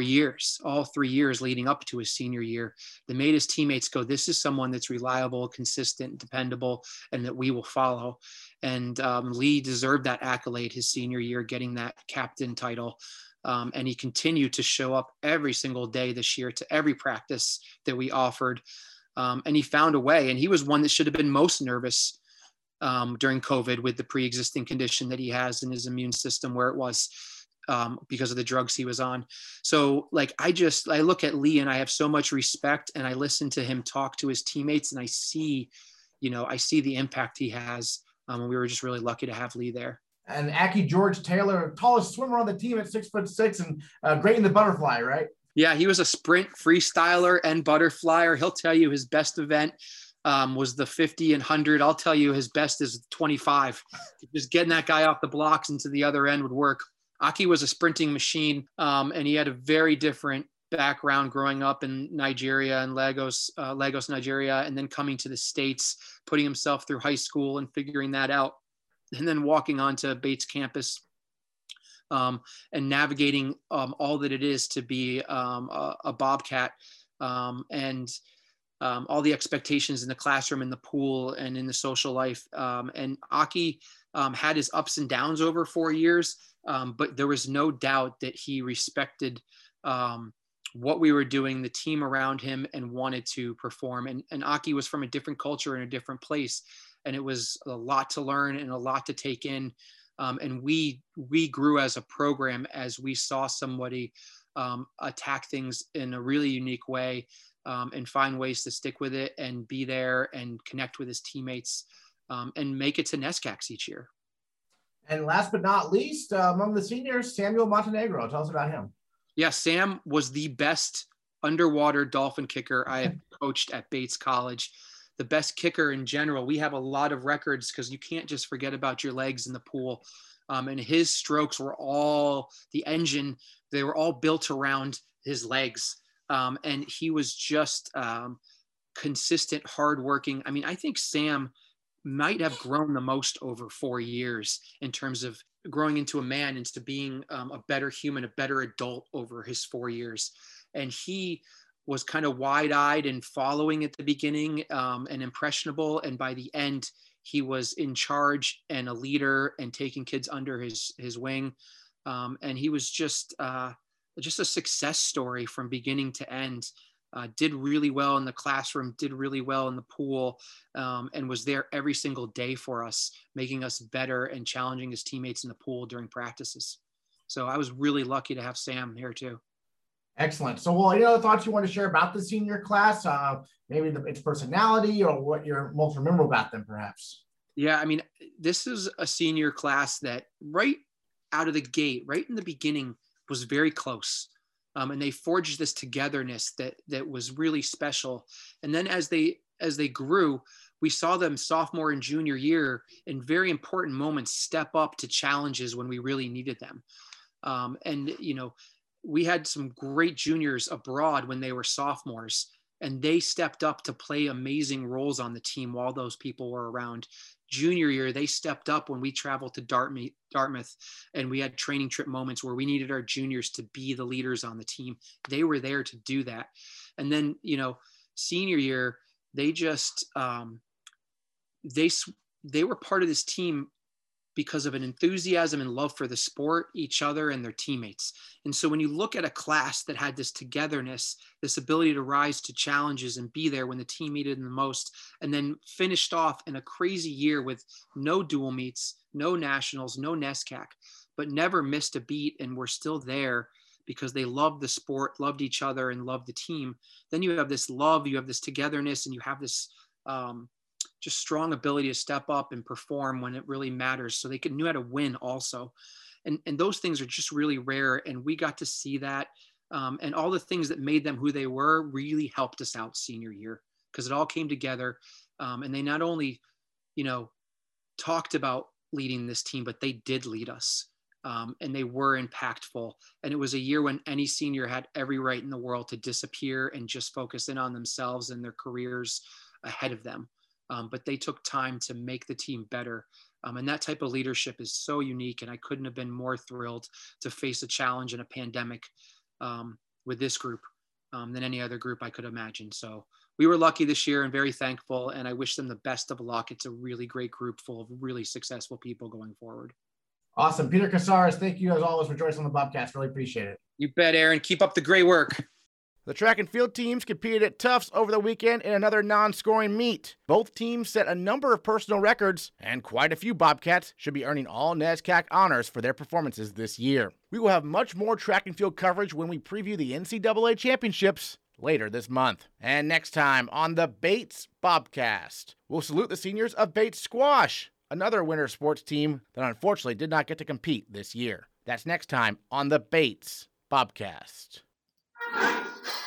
years leading up to his senior year that made his teammates go, this is someone that's reliable, consistent, dependable, and that we will follow. And Lee deserved that accolade his senior year, getting that captain title. And he continued to show up every single day this year to every practice that we offered. And he found a way. And he was one that should have been most nervous during COVID with the pre-existing condition that he has in his immune system, where it was because of the drugs he was on. So like, I look at Lee and I have so much respect, and I listen to him talk to his teammates, and I see the impact he has. And we were just really lucky to have Lee there. And Aki George Taylor, tallest swimmer on the team at 6'6", and great in the butterfly, right? Yeah, he was a sprint freestyler and butterflyer. He'll tell you his best event was the 50 and 100. I'll tell you his best is 25. Just getting that guy off the blocks into the other end would work. Aki was a sprinting machine, and he had a very different background growing up in Nigeria and Lagos, Nigeria, and then coming to the States, putting himself through high school and figuring that out, and then walking onto Bates campus and navigating all that it is to be a Bobcat, and all the expectations in the classroom, in the pool, and in the social life. And Aki had his ups and downs over 4 years, but there was no doubt that he respected what we were doing, the team around him, and wanted to perform. And Aki was from a different culture and a different place, and it was a lot to learn and a lot to take in. And we grew as a program as we saw somebody attack things in a really unique way, and find ways to stick with it and be there and connect with his teammates, and make it to NESCACs each year. And last but not least, among the seniors, Samuel Montenegro. Tell us about him. Yeah, Sam was the best underwater dolphin kicker I have coached at Bates College. the best kicker in general. We have a lot of records because you can't just forget about your legs in the pool. And his strokes were all the engine. They were all built around his legs. And he was just consistent, hardworking. I mean, I think Sam might have grown the most over 4 years in terms of growing into a man, into being a better human, a better adult over his 4 years. And he was kind of wide-eyed and following at the beginning and impressionable. And by the end, he was in charge and a leader and taking kids under his wing. And he was just a success story from beginning to end. Did really well in the classroom, did really well in the pool, and was there every single day for us, making us better and challenging his teammates in the pool during practices. So I was really lucky to have Sam here too. Excellent. So, well, any other thoughts you want to share about the senior class? Maybe its personality or what you're most memorable about them, perhaps? Yeah, I mean, this is a senior class that right out of the gate, right in the beginning, was very close. And they forged this togetherness that was really special. And then as they grew, we saw them sophomore and junior year in very important moments step up to challenges when we really needed them. And, you know, we had some great juniors abroad when they were sophomores, and they stepped up to play amazing roles on the team while those people were around. Junior year, they stepped up when we traveled to Dartmouth and we had training trip moments where we needed our juniors to be the leaders on the team. They were there to do that. And then, you know, senior year, they just, they were part of this team because of an enthusiasm and love for the sport, each other, and their teammates. And so when you look at a class that had this togetherness, this ability to rise to challenges and be there when the team needed them the most, and then finished off in a crazy year with no dual meets, no nationals, no NESCAC, but never missed a beat and were still there because they loved the sport, loved each other, and loved the team. Then you have this love, you have this togetherness, and you have this just strong ability to step up and perform when it really matters. So they knew how to win also. And those things are just really rare. And we got to see that. And all the things that made them who they were really helped us out senior year because it all came together. And they not only, you know, talked about leading this team, but they did lead us. And they were impactful. And it was a year when any senior had every right in the world to disappear and just focus in on themselves and their careers ahead of them. But they took time to make the team better. And that type of leadership is so unique. And I couldn't have been more thrilled to face a challenge in a pandemic with this group than any other group I could imagine. So we were lucky this year and very thankful. And I wish them the best of luck. It's a really great group full of really successful people going forward. Awesome. Peter Casares, thank you as always for joining us on the Bobcast. Really appreciate it. You bet, Aaron. Keep up the great work. The track and field teams competed at Tufts over the weekend in another non-scoring meet. Both teams set a number of personal records, and quite a few Bobcats should be earning all NESCAC honors for their performances this year. We will have much more track and field coverage when we preview the NCAA championships later this month. And next time on the Bates Bobcast, we'll salute the seniors of Bates Squash, another winter sports team that unfortunately did not get to compete this year. That's next time on the Bates Bobcast.